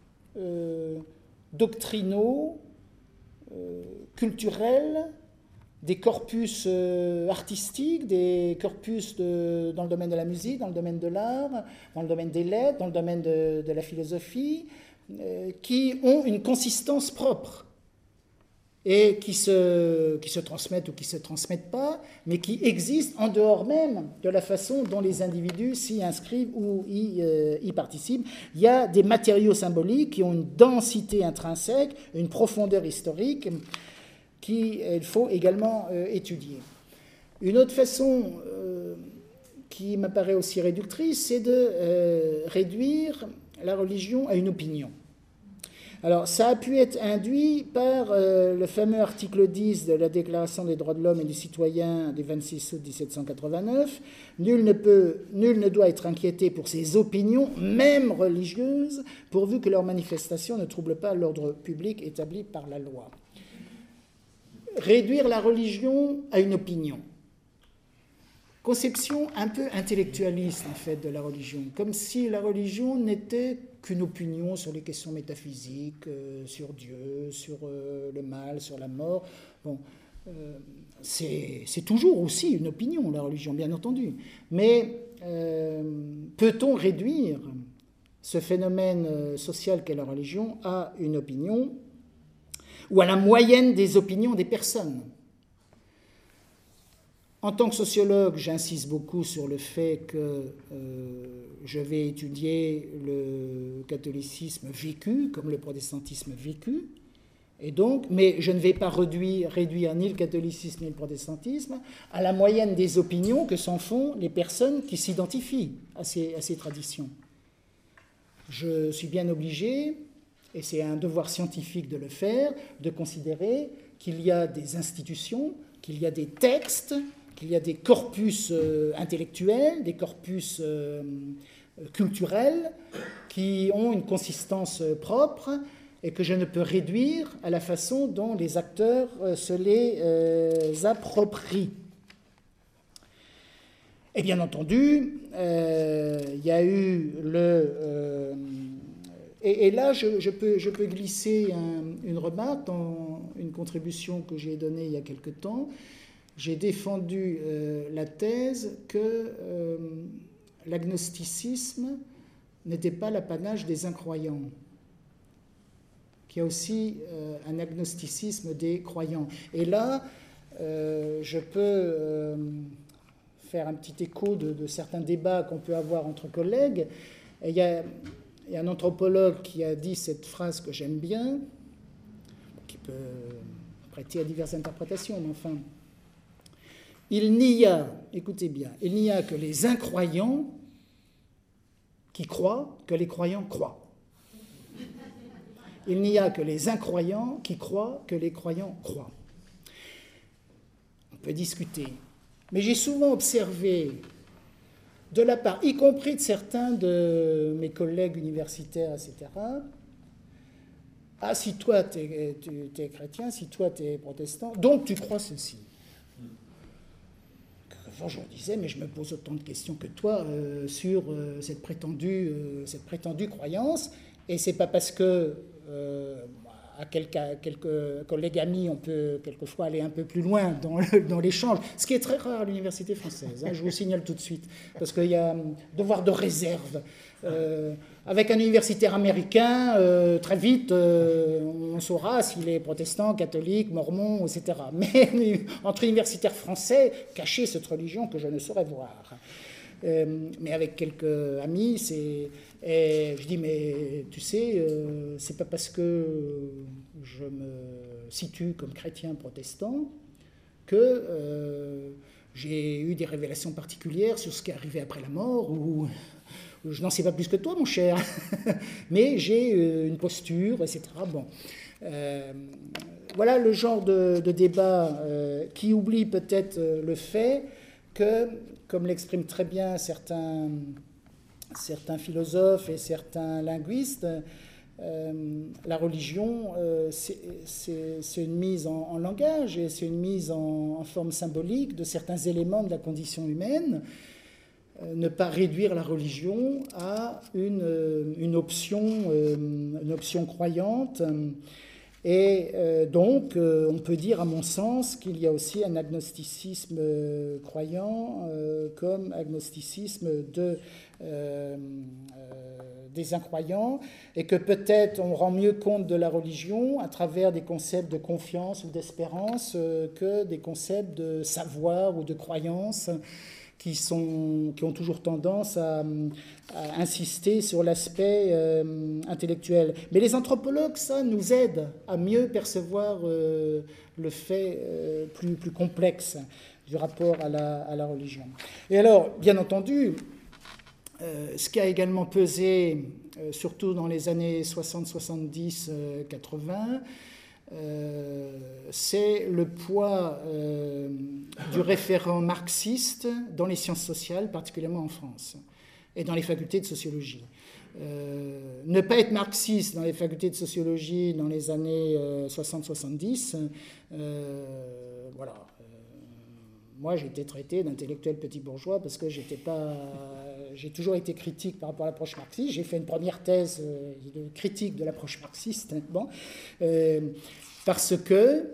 Speaker 2: doctrinaux, culturels, des corpus artistiques, des corpus dans le domaine de la musique, dans le domaine de l'art, dans le domaine des lettres, dans le domaine de la philosophie, qui ont une consistance propre et qui se transmettent ou qui ne se transmettent pas, mais qui existent en dehors même de la façon dont les individus s'y inscrivent ou y participent. Il y a des matériaux symboliques qui ont une densité intrinsèque, une profondeur historique, qu'il faut également étudier. Une autre façon qui m'apparaît aussi réductrice, c'est de réduire la religion à une opinion. Alors, ça a pu être induit par le fameux article 10 de la Déclaration des droits de l'homme et du citoyen du 26 août 1789. Nul ne doit être inquiété pour ses opinions, même religieuses, pourvu que leurs manifestations ne troublent pas l'ordre public établi par la loi. Réduire la religion à une opinion. Conception un peu intellectualiste, en fait, de la religion, comme si la religion n'était qu'une opinion sur les questions métaphysiques, sur Dieu, sur le mal, sur la mort. Bon, c'est toujours aussi une opinion, la religion, bien entendu. Mais peut-on réduire ce phénomène social qu'est la religion à une opinion ou à la moyenne des opinions des personnes? En tant que sociologue, j'insiste beaucoup sur le fait que je vais étudier le catholicisme vécu comme le protestantisme vécu, et donc, mais je ne vais pas réduire ni le catholicisme ni le protestantisme à la moyenne des opinions que s'en font les personnes qui s'identifient à ces traditions. Je suis bien obligé, et c'est un devoir scientifique de le faire, de considérer qu'il y a des institutions, qu'il y a des textes, qu'il y a des corpus intellectuels, des corpus culturels qui ont une consistance propre et que je ne peux réduire à la façon dont les acteurs se les approprient. Et bien entendu, il y a eu et là, je peux glisser une remarque dans une contribution que j'ai donnée il y a quelque temps. J'ai défendu la thèse que l'agnosticisme n'était pas l'apanage des incroyants, qu'il y a aussi un agnosticisme des croyants. Et là, je peux faire un petit écho de certains débats qu'on peut avoir entre collègues. Et il y a un anthropologue qui a dit cette phrase que j'aime bien, qui peut prêter à diverses interprétations, mais enfin... Il n'y a, écoutez bien, il n'y a que les incroyants qui croient que les croyants croient. Il n'y a que les incroyants qui croient que les croyants croient. On peut discuter. Mais j'ai souvent observé de la part, y compris de certains de mes collègues universitaires, etc. Ah, si toi, tu es chrétien, si toi, tu es protestant, donc tu crois ceci. Enfin, je disais, mais je me pose autant de questions que toi sur cette prétendue croyance, et c'est pas parce que à quelques collègues amis, on peut quelquefois aller un peu plus loin dans l'échange, ce qui est très rare à l'université française, hein, je vous signale tout de suite, parce qu'il y a un devoir de réserve. Avec un universitaire américain, très vite, on saura s'il est protestant, catholique, mormon, etc. Mais entre universitaires français, cachez cette religion que je ne saurais voir. Mais avec quelques amis, je dis, mais tu sais, c'est pas parce que je me situe comme chrétien protestant que j'ai eu des révélations particulières sur ce qui est arrivé après la mort, ou je n'en sais pas plus que toi, mon cher, mais j'ai une posture, etc. Bon. Voilà le genre de débat qui oublie peut-être le fait que, comme l'expriment très bien certains philosophes et certains linguistes, la religion, c'est une mise en langage et c'est une mise en forme symbolique de certains éléments de la condition humaine. Ne pas réduire la religion à une option croyante. Et donc, on peut dire, à mon sens, qu'il y a aussi un agnosticisme croyant comme agnosticisme des incroyants, et que peut-être on rend mieux compte de la religion à travers des concepts de confiance ou d'espérance que des concepts de savoir ou de croyance qui ont toujours tendance à insister sur l'aspect intellectuel. Mais les anthropologues, ça nous aide à mieux percevoir le fait plus complexe du rapport à la religion. Et alors, bien entendu, ce qui a également pesé, surtout dans les années 60, 70, 80, c'est le poids du référent marxiste dans les sciences sociales, particulièrement en France, et dans les facultés de sociologie. Ne pas être marxiste dans les facultés de sociologie dans les années 60-70, voilà. Moi, j'ai été traité d'intellectuel petit bourgeois parce que j'ai toujours été critique par rapport à l'approche marxiste. J'ai fait une première thèse de critique de l'approche marxiste, bon, parce que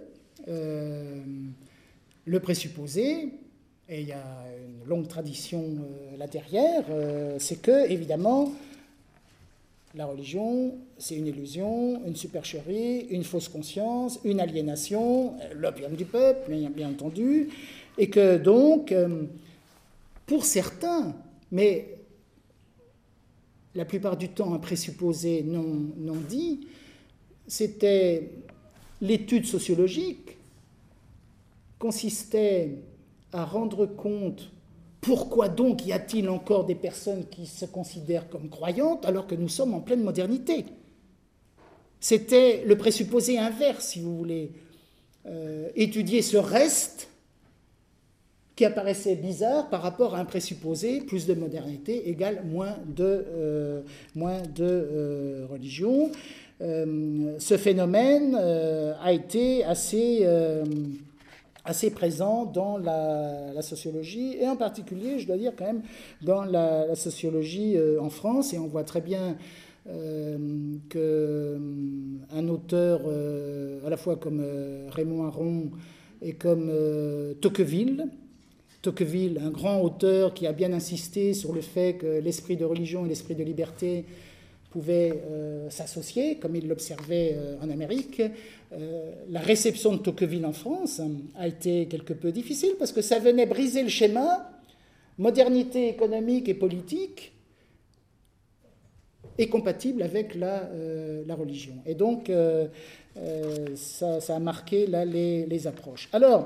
Speaker 2: le présupposé, et il y a une longue tradition là derrière, c'est que, évidemment, la religion, c'est une illusion, une supercherie, une fausse conscience, une aliénation, l'opium du peuple, bien entendu, et que donc, pour certains, mais la plupart du temps un présupposé non dit, c'était l'étude sociologique consistait à rendre compte pourquoi donc y a-t-il encore des personnes qui se considèrent comme croyantes alors que nous sommes en pleine modernité. C'était le présupposé inverse, si vous voulez. Étudier ce reste qui apparaissait bizarre par rapport à un présupposé, plus de modernité égale moins de religion. Ce phénomène a été assez présent dans la sociologie, et en particulier, je dois dire quand même, dans la sociologie en France, et on voit très bien qu'un auteur à la fois comme Raymond Aron et comme Tocqueville, un grand auteur qui a bien insisté sur le fait que l'esprit de religion et l'esprit de liberté pouvaient s'associer, comme il l'observait en Amérique. La réception de Tocqueville en France a été quelque peu difficile parce que ça venait briser le schéma modernité économique et politique est compatible avec la religion. Et donc, ça a marqué là, les approches. Alors,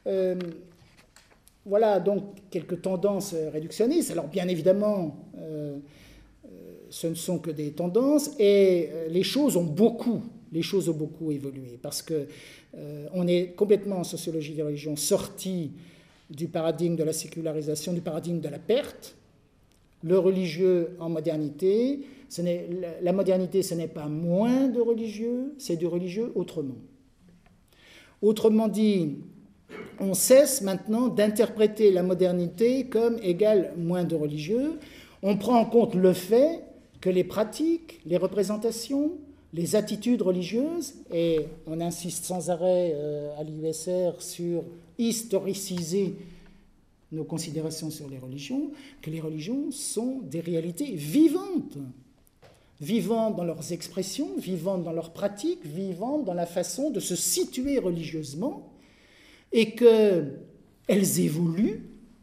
Speaker 2: voilà donc quelques tendances réductionnistes. Alors, bien évidemment, ce ne sont que des tendances, et les choses ont beaucoup évolué, parce qu'on est complètement en sociologie des religions sorti du paradigme de la sécularisation, du paradigme de la perte, le religieux en modernité. La modernité, ce n'est pas moins de religieux, c'est du religieux autrement. Autrement dit, on cesse maintenant d'interpréter la modernité comme égale moins de religieux. On prend en compte le fait que les pratiques, les représentations, les attitudes religieuses, et on insiste sans arrêt à l'IUSR sur historiciser nos considérations sur les religions, que les religions sont des réalités vivantes, vivantes dans leurs expressions, vivantes dans leurs pratiques, vivantes dans la façon de se situer religieusement, et qu'elles évoluent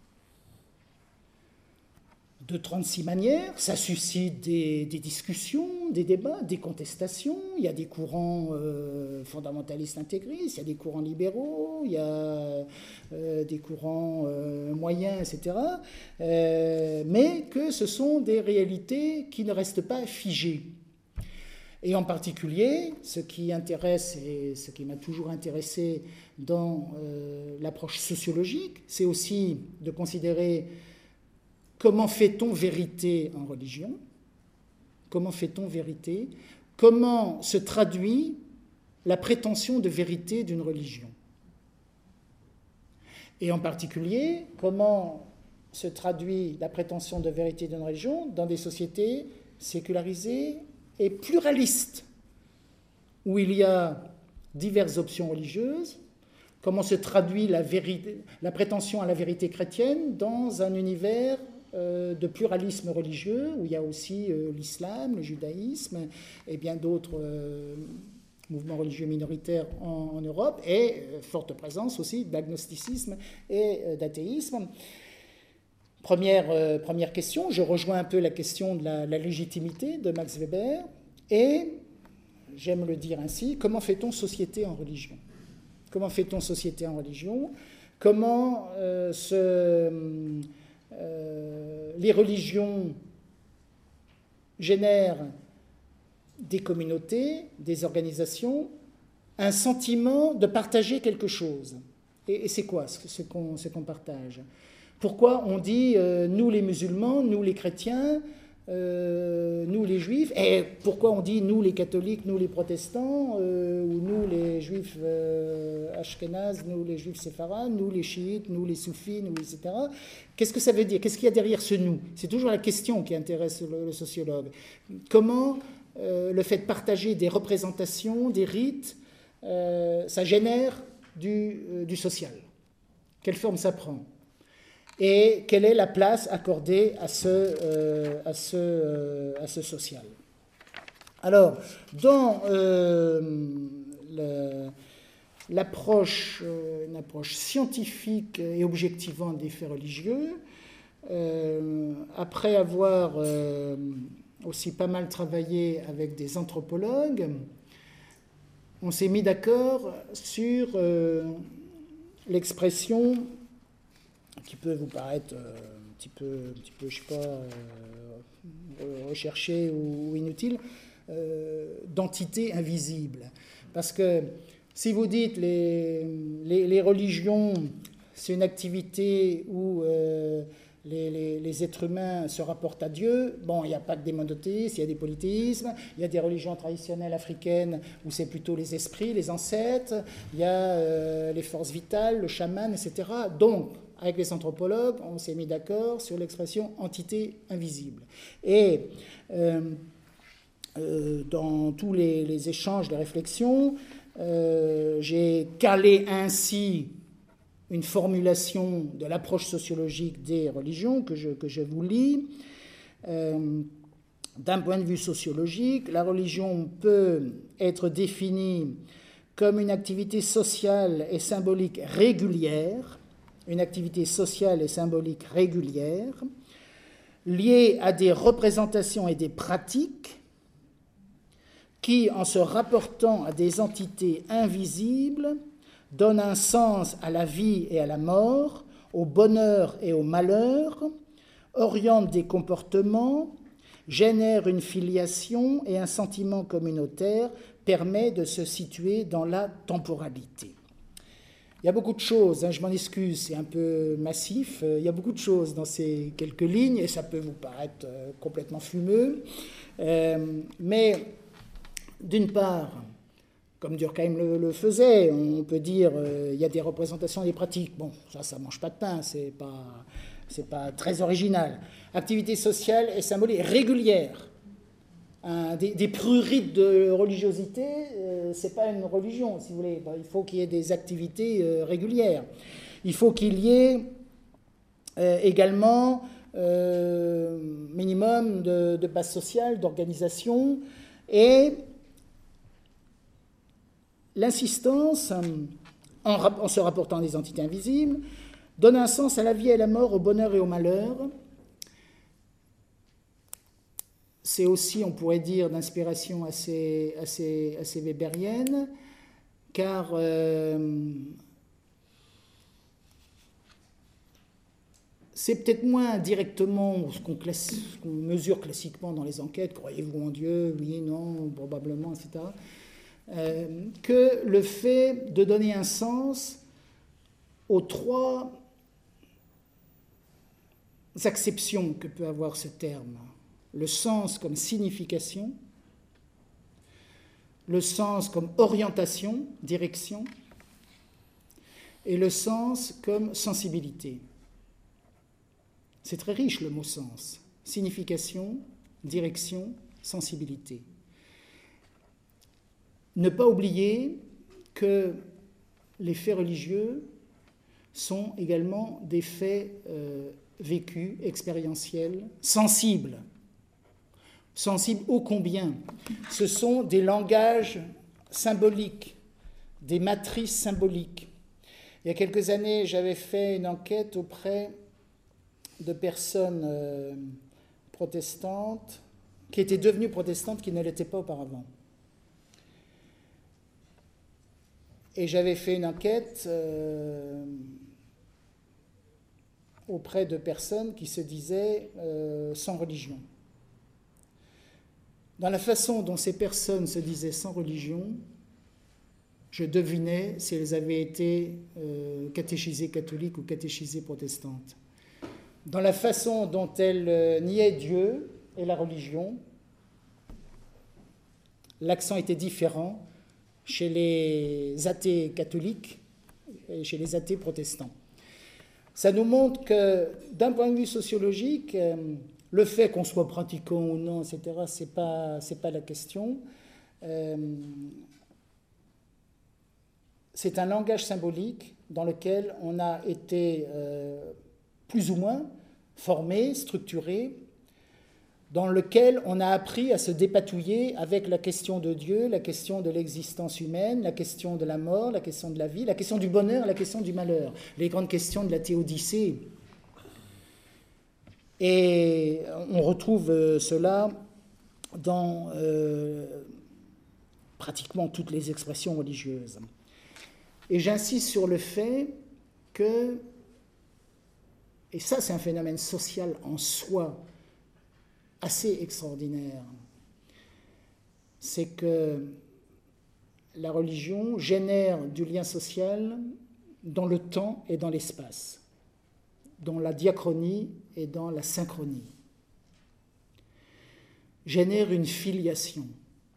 Speaker 2: de 36 manières. Ça suscite des discussions, des débats, des contestations. Il y a des courants fondamentalistes intégristes, il y a des courants libéraux, il y a des courants moyens, etc. Mais que ce sont des réalités qui ne restent pas figées. Et en particulier, ce qui intéresse et ce qui m'a toujours intéressé dans l'approche sociologique, c'est aussi de considérer comment fait-on vérité en religion, comment fait-on vérité, comment se traduit la prétention de vérité d'une religion. Et en particulier, comment se traduit la prétention de vérité d'une religion dans des sociétés sécularisées et pluralistes, où il y a diverses options religieuses. Comment se traduit la prétention à la vérité chrétienne dans un univers de pluralisme religieux, où il y a aussi l'islam, le judaïsme et bien d'autres mouvements religieux minoritaires en Europe, et forte présence aussi d'agnosticisme et d'athéisme. Première question, je rejoins un peu la question de la légitimité de Max Weber, et j'aime le dire ainsi, comment fait-on société en religion ? Comment fait-on société en religion ? Comment les religions génèrent des communautés, des organisations, un sentiment de partager quelque chose. Et c'est quoi ce qu'on partage ? Pourquoi on dit nous les musulmans, nous les chrétiens, nous les juifs, et pourquoi on dit nous les catholiques, nous les protestants, ou nous les juifs ashkénazes, nous les juifs séfarades, nous les chiites, nous les soufis, nous, etc. Qu'est-ce que ça veut dire ? Qu'est-ce qu'il y a derrière ce nous ? C'est toujours la question qui intéresse le sociologue. Comment le fait de partager des représentations, des rites, ça génère du social ? Quelle forme ça prend ? Et quelle est la place accordée à ce social. Alors, dans l'approche scientifique et objectivante des faits religieux, après avoir aussi pas mal travaillé avec des anthropologues, on s'est mis d'accord sur l'expression qui peut vous paraître un petit peu je sais pas, recherché ou inutile, d'entité invisible. Parce que si vous dites les religions, c'est une activité où les êtres humains se rapportent à Dieu, bon, il n'y a pas que des monothéismes, il y a des polythéismes, il y a des religions traditionnelles africaines où c'est plutôt les esprits, les ancêtres, il y a les forces vitales, le chaman, etc. Donc, avec les anthropologues, on s'est mis d'accord sur l'expression entité invisible. Et dans tous les échanges de réflexion, j'ai calé ainsi une formulation de l'approche sociologique des religions que je vous lis. D'un point de vue sociologique, la religion peut être définie comme une activité sociale et symbolique régulière, liée à des représentations et des pratiques qui, en se rapportant à des entités invisibles, donnent un sens à la vie et à la mort, au bonheur et au malheur, orientent des comportements, génèrent une filiation et un sentiment communautaire, permet de se situer dans la temporalité. Il y a beaucoup de choses, hein, je m'en excuse, c'est un peu massif, il y a beaucoup de choses dans ces quelques lignes, et ça peut vous paraître complètement fumeux. Mais d'une part, comme Durkheim le faisait, on peut dire il y a des représentations et des pratiques. Bon, ça mange pas de pain, c'est pas très original. Activité sociale et symbolique régulière. Des prurites de religiosité, c'est pas une religion, si vous voulez. Ben, il faut qu'il y ait des activités régulières. Il faut qu'il y ait également minimum de base sociale, d'organisation, et l'insistance, en se rapportant à des entités invisibles, donne un sens à la vie et à la mort, au bonheur et au malheur. C'est aussi, on pourrait dire, d'inspiration assez weberienne, car c'est peut-être moins directement ce qu'on mesure classiquement dans les enquêtes, croyez-vous en Dieu, oui, non, probablement, etc., que le fait de donner un sens aux trois acceptions que peut avoir ce terme. Le sens comme signification, le sens comme orientation, direction, et le sens comme sensibilité. C'est très riche le mot sens. Signification, direction, sensibilité. Ne pas oublier que les faits religieux sont également des faits vécus, expérientiels, sensibles. Sensibles ô combien. Ce sont des langages symboliques, des matrices symboliques. Il y a quelques années, j'avais fait une enquête auprès de personnes protestantes qui étaient devenues protestantes qui ne l'étaient pas auparavant. Et j'avais fait une enquête auprès de personnes qui se disaient sans religion. Dans la façon dont ces personnes se disaient sans religion, je devinais si elles avaient été catéchisées catholiques ou catéchisées protestantes. Dans la façon dont elles niaient Dieu et la religion, l'accent était différent chez les athées catholiques et chez les athées protestants. Ça nous montre que, d'un point de vue sociologique, le fait qu'on soit pratiquant ou non, etc., c'est pas la question. C'est un langage symbolique dans lequel on a été plus ou moins formé, structuré, dans lequel on a appris à se dépatouiller avec la question de Dieu, la question de l'existence humaine, la question de la mort, la question de la vie, la question du bonheur, la question du malheur, les grandes questions de la théodicée. Et on retrouve cela dans pratiquement toutes les expressions religieuses. Et j'insiste sur le fait que, et ça c'est un phénomène social en soi assez extraordinaire, c'est que la religion génère du lien social dans le temps et dans l'espace, dans la diachronie et dans la synchronie. Génère une filiation,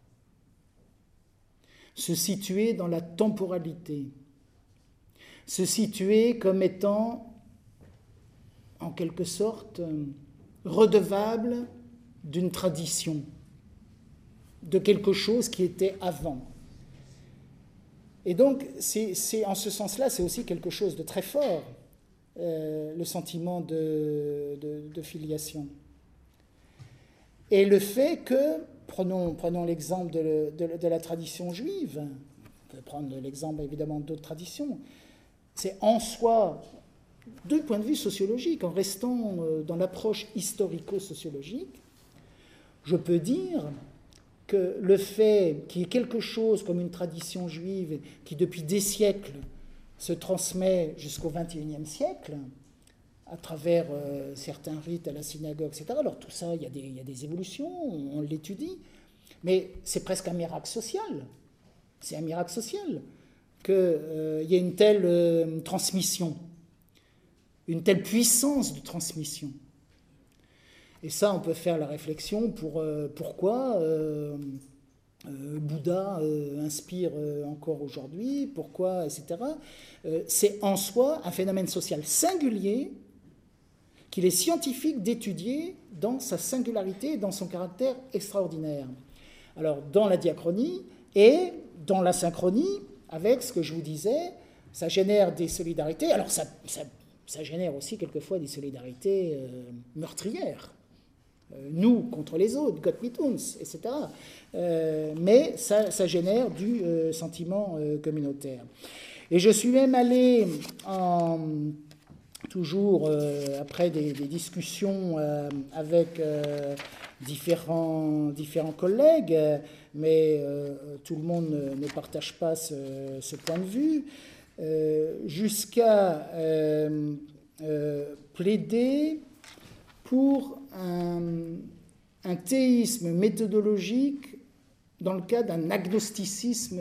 Speaker 2: se situer dans la temporalité, se situer comme étant, en quelque sorte, redevable d'une tradition, de quelque chose qui était avant. Et donc, c'est en ce sens-là, c'est aussi quelque chose de très fort, le sentiment de filiation. Et le fait que, prenons l'exemple de la tradition juive, on peut prendre l'exemple évidemment d'autres traditions, c'est en soi, d'un point de vue sociologique, en restant dans l'approche historico-sociologique, je peux dire que le fait qu'il y ait quelque chose comme une tradition juive qui depuis des siècles se transmet jusqu'au XXIe siècle, à travers certains rites à la synagogue, etc. Alors tout ça, il y a des évolutions, on l'étudie, mais c'est presque un miracle social. C'est un miracle social qu'il y ait une telle transmission, une telle puissance de transmission. Et ça, on peut faire la réflexion pour pourquoi Bouddha inspire encore aujourd'hui, pourquoi, etc. C'est en soi un phénomène social singulier qu'il est scientifique d'étudier dans sa singularité, dans son caractère extraordinaire. Alors, dans la diachronie et dans la synchronie, avec ce que je vous disais, ça génère des solidarités. Alors, ça génère aussi quelquefois des solidarités meurtrières. Nous contre les autres, Gott mit uns, etc. Mais ça génère du sentiment communautaire. Et je suis même allé, toujours après des discussions avec différents collègues, mais tout le monde ne partage pas ce point de vue, jusqu'à plaider pour un théisme méthodologique dans le cas d'un agnosticisme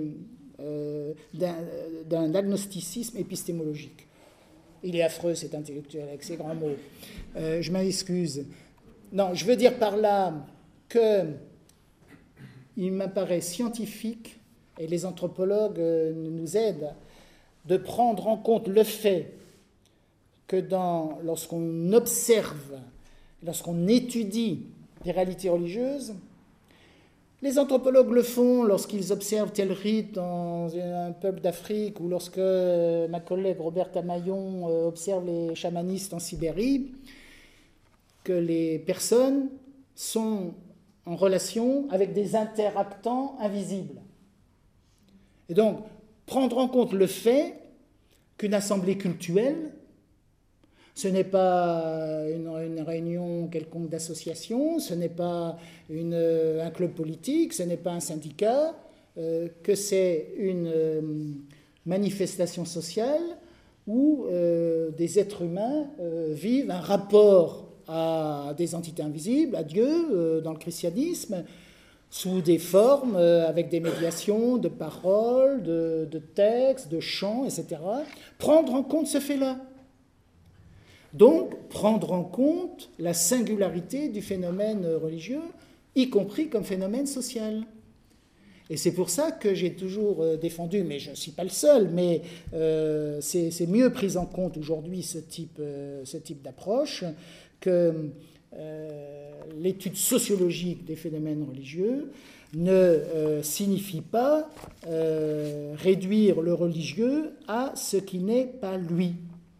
Speaker 2: épistémologique. Il est affreux, cet intellectuel, avec ses grands mots. Je m'excuse. Non, je veux dire par là qu'il m'apparaît scientifique, et les anthropologues nous aident, de prendre en compte le fait que lorsqu'on observe, lorsqu'on étudie des réalités religieuses, les anthropologues le font lorsqu'ils observent tel rite dans un peuple d'Afrique ou lorsque ma collègue Roberta Maillon observe les chamanistes en Sibérie, que les personnes sont en relation avec des interactants invisibles. Et donc, prendre en compte le fait qu'une assemblée cultuelle, ce n'est pas une réunion quelconque d'association, ce n'est pas un club politique, ce n'est pas un syndicat, que c'est une manifestation sociale où des êtres humains vivent un rapport à des entités invisibles, à Dieu, dans le christianisme, sous des formes, avec des médiations de paroles, de textes, de chants, etc. Prendre en compte ce fait-là. Donc, prendre en compte la singularité du phénomène religieux, y compris comme phénomène social. Et c'est pour ça que j'ai toujours défendu, mais je ne suis pas le seul, mais c'est mieux pris en compte aujourd'hui ce type d'approche que l'étude sociologique des phénomènes religieux ne signifie pas réduire le religieux à ce qui n'est pas lui.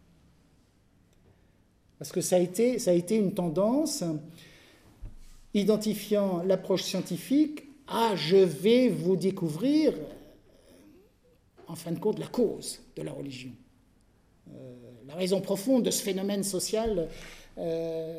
Speaker 2: Parce que ça a été une tendance identifiant l'approche scientifique à « je vais vous découvrir, en fin de compte, la cause de la religion, la raison profonde de ce phénomène social singulier ».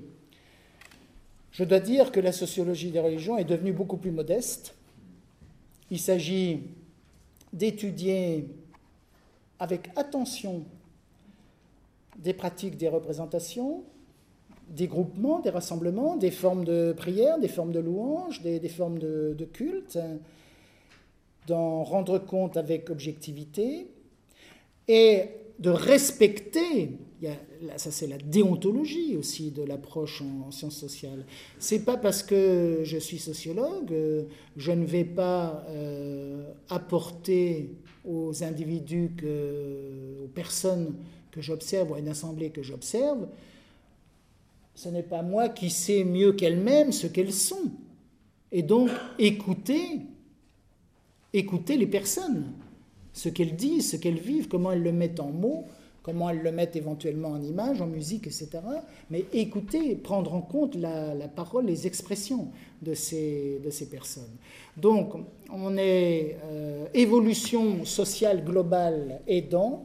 Speaker 2: Je dois dire que la sociologie des religions est devenue beaucoup plus modeste. Il s'agit d'étudier avec attention des pratiques, des représentations, des groupements, des rassemblements, des formes de prière, des formes de louange, des formes de culte, d'en rendre compte avec objectivité et de respecter, ça c'est la déontologie aussi de l'approche en sciences sociales. C'est pas parce que je suis sociologue, je ne vais pas apporter aux individus, aux personnes que j'observe ou à une assemblée que j'observe, ce n'est pas moi qui sais mieux qu'elles-mêmes ce qu'elles sont. Et donc, écouter les personnes, ce qu'elles disent, ce qu'elles vivent, comment elles le mettent en mots, comment elles le mettent éventuellement en images, en musique, etc. Mais écouter, prendre en compte la parole, les expressions de ces personnes. Donc, on est évolution sociale globale aidant.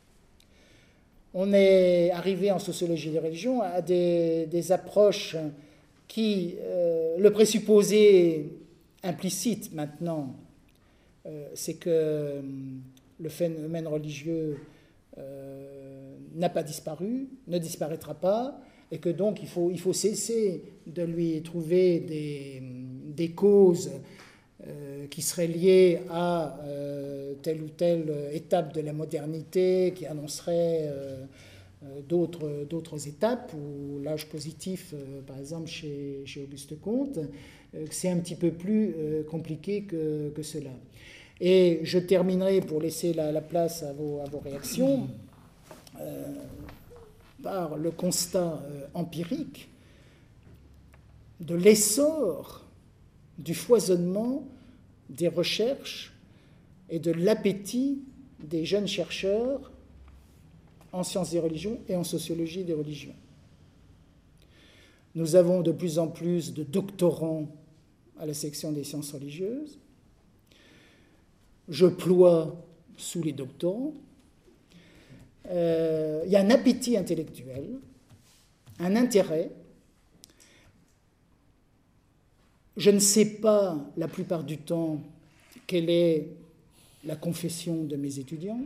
Speaker 2: On est arrivé en sociologie des religions à des approches qui, le présupposé implicite maintenant, c'est que le phénomène religieux n'a pas disparu, ne disparaîtra pas, et que donc il faut cesser de lui trouver des causes qui seraient liées à telle ou telle étape de la modernité, qui annoncerait d'autres étapes, ou l'âge positif, par exemple, chez Auguste Comte, c'est un petit peu plus compliqué que cela. Et je terminerai, pour laisser la place à vos réactions, par le constat empirique de l'essor du foisonnement des recherches et de l'appétit des jeunes chercheurs en sciences des religions et en sociologie des religions. Nous avons de plus en plus de doctorants à la section des sciences religieuses. Je ploie sous les doctorants. Il y a un appétit intellectuel, un intérêt. Je ne sais pas, la plupart du temps, quelle est la confession de mes étudiants.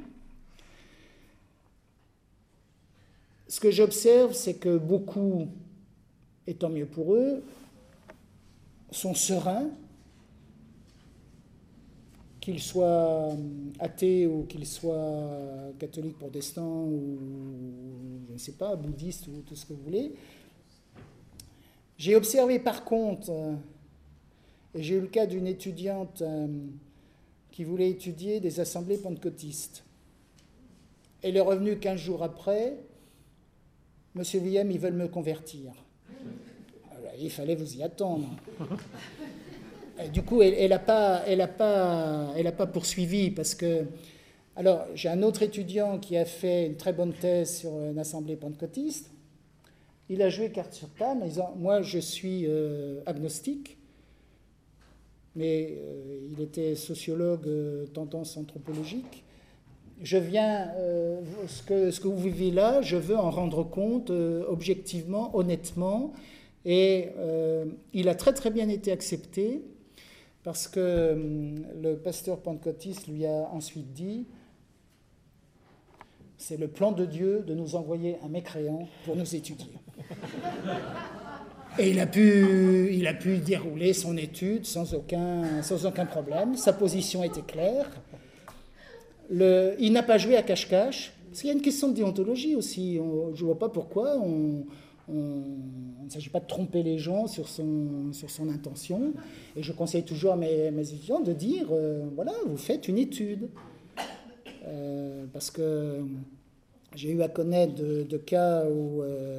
Speaker 2: Ce que j'observe, c'est que beaucoup, et tant mieux pour eux, sont sereins, qu'ils soient athées ou qu'ils soient catholiques, protestants ou, je ne sais pas, bouddhistes ou tout ce que vous voulez. J'ai observé par contre, et j'ai eu le cas d'une étudiante qui voulait étudier des assemblées pentecôtistes. Elle est revenue 15 jours après. « Monsieur Willem, ils veulent me convertir. » Alors, il fallait vous y attendre. Et du coup, elle n'a pas poursuivi parce que... Alors, j'ai un autre étudiant qui a fait une très bonne thèse sur une assemblée pentecôtiste. Il a joué carte sur table en disant « Moi, je suis agnostique. » Mais il était sociologue tendance anthropologique. Je viens, ce que vous vivez là, je veux en rendre compte objectivement, honnêtement. Et il a très très bien été accepté parce que le pasteur pentecôtiste lui a ensuite dit « C'est le plan de Dieu de nous envoyer un mécréant pour nous étudier. » Et il a pu dérouler son étude sans aucun problème. Sa position était claire. Il n'a pas joué à cache-cache. Parce qu'il y a une question de déontologie aussi. Je ne vois pas pourquoi il ne s'agit pas de tromper les gens sur son intention. Et je conseille toujours à mes étudiants de dire, voilà, vous faites une étude. Parce que j'ai eu à connaître de cas où...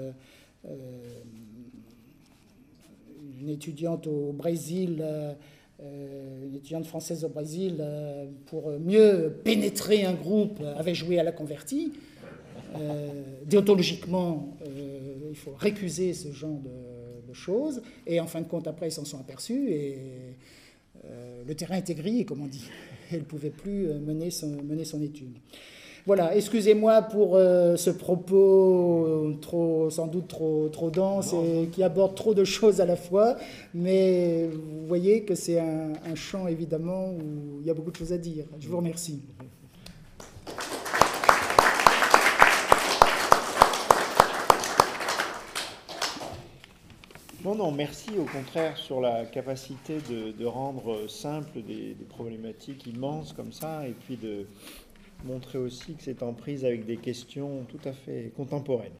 Speaker 2: une étudiante au Brésil, une étudiante française au Brésil, pour mieux pénétrer un groupe, avait joué à la convertie. Déontologiquement, il faut récuser ce genre de choses. Et en fin de compte, après, ils s'en sont aperçus et le terrain était grillé, comme on dit. Elle ne pouvait plus mener son étude. Voilà, excusez-moi pour ce propos sans doute trop dense et qui aborde trop de choses à la fois, mais vous voyez que c'est un champ évidemment où il y a beaucoup de choses à dire. Je vous remercie.
Speaker 1: Non, merci au contraire sur la capacité de rendre simple des problématiques immenses comme ça, et puis de montrer aussi que c'est en prise avec des questions tout à fait contemporaines.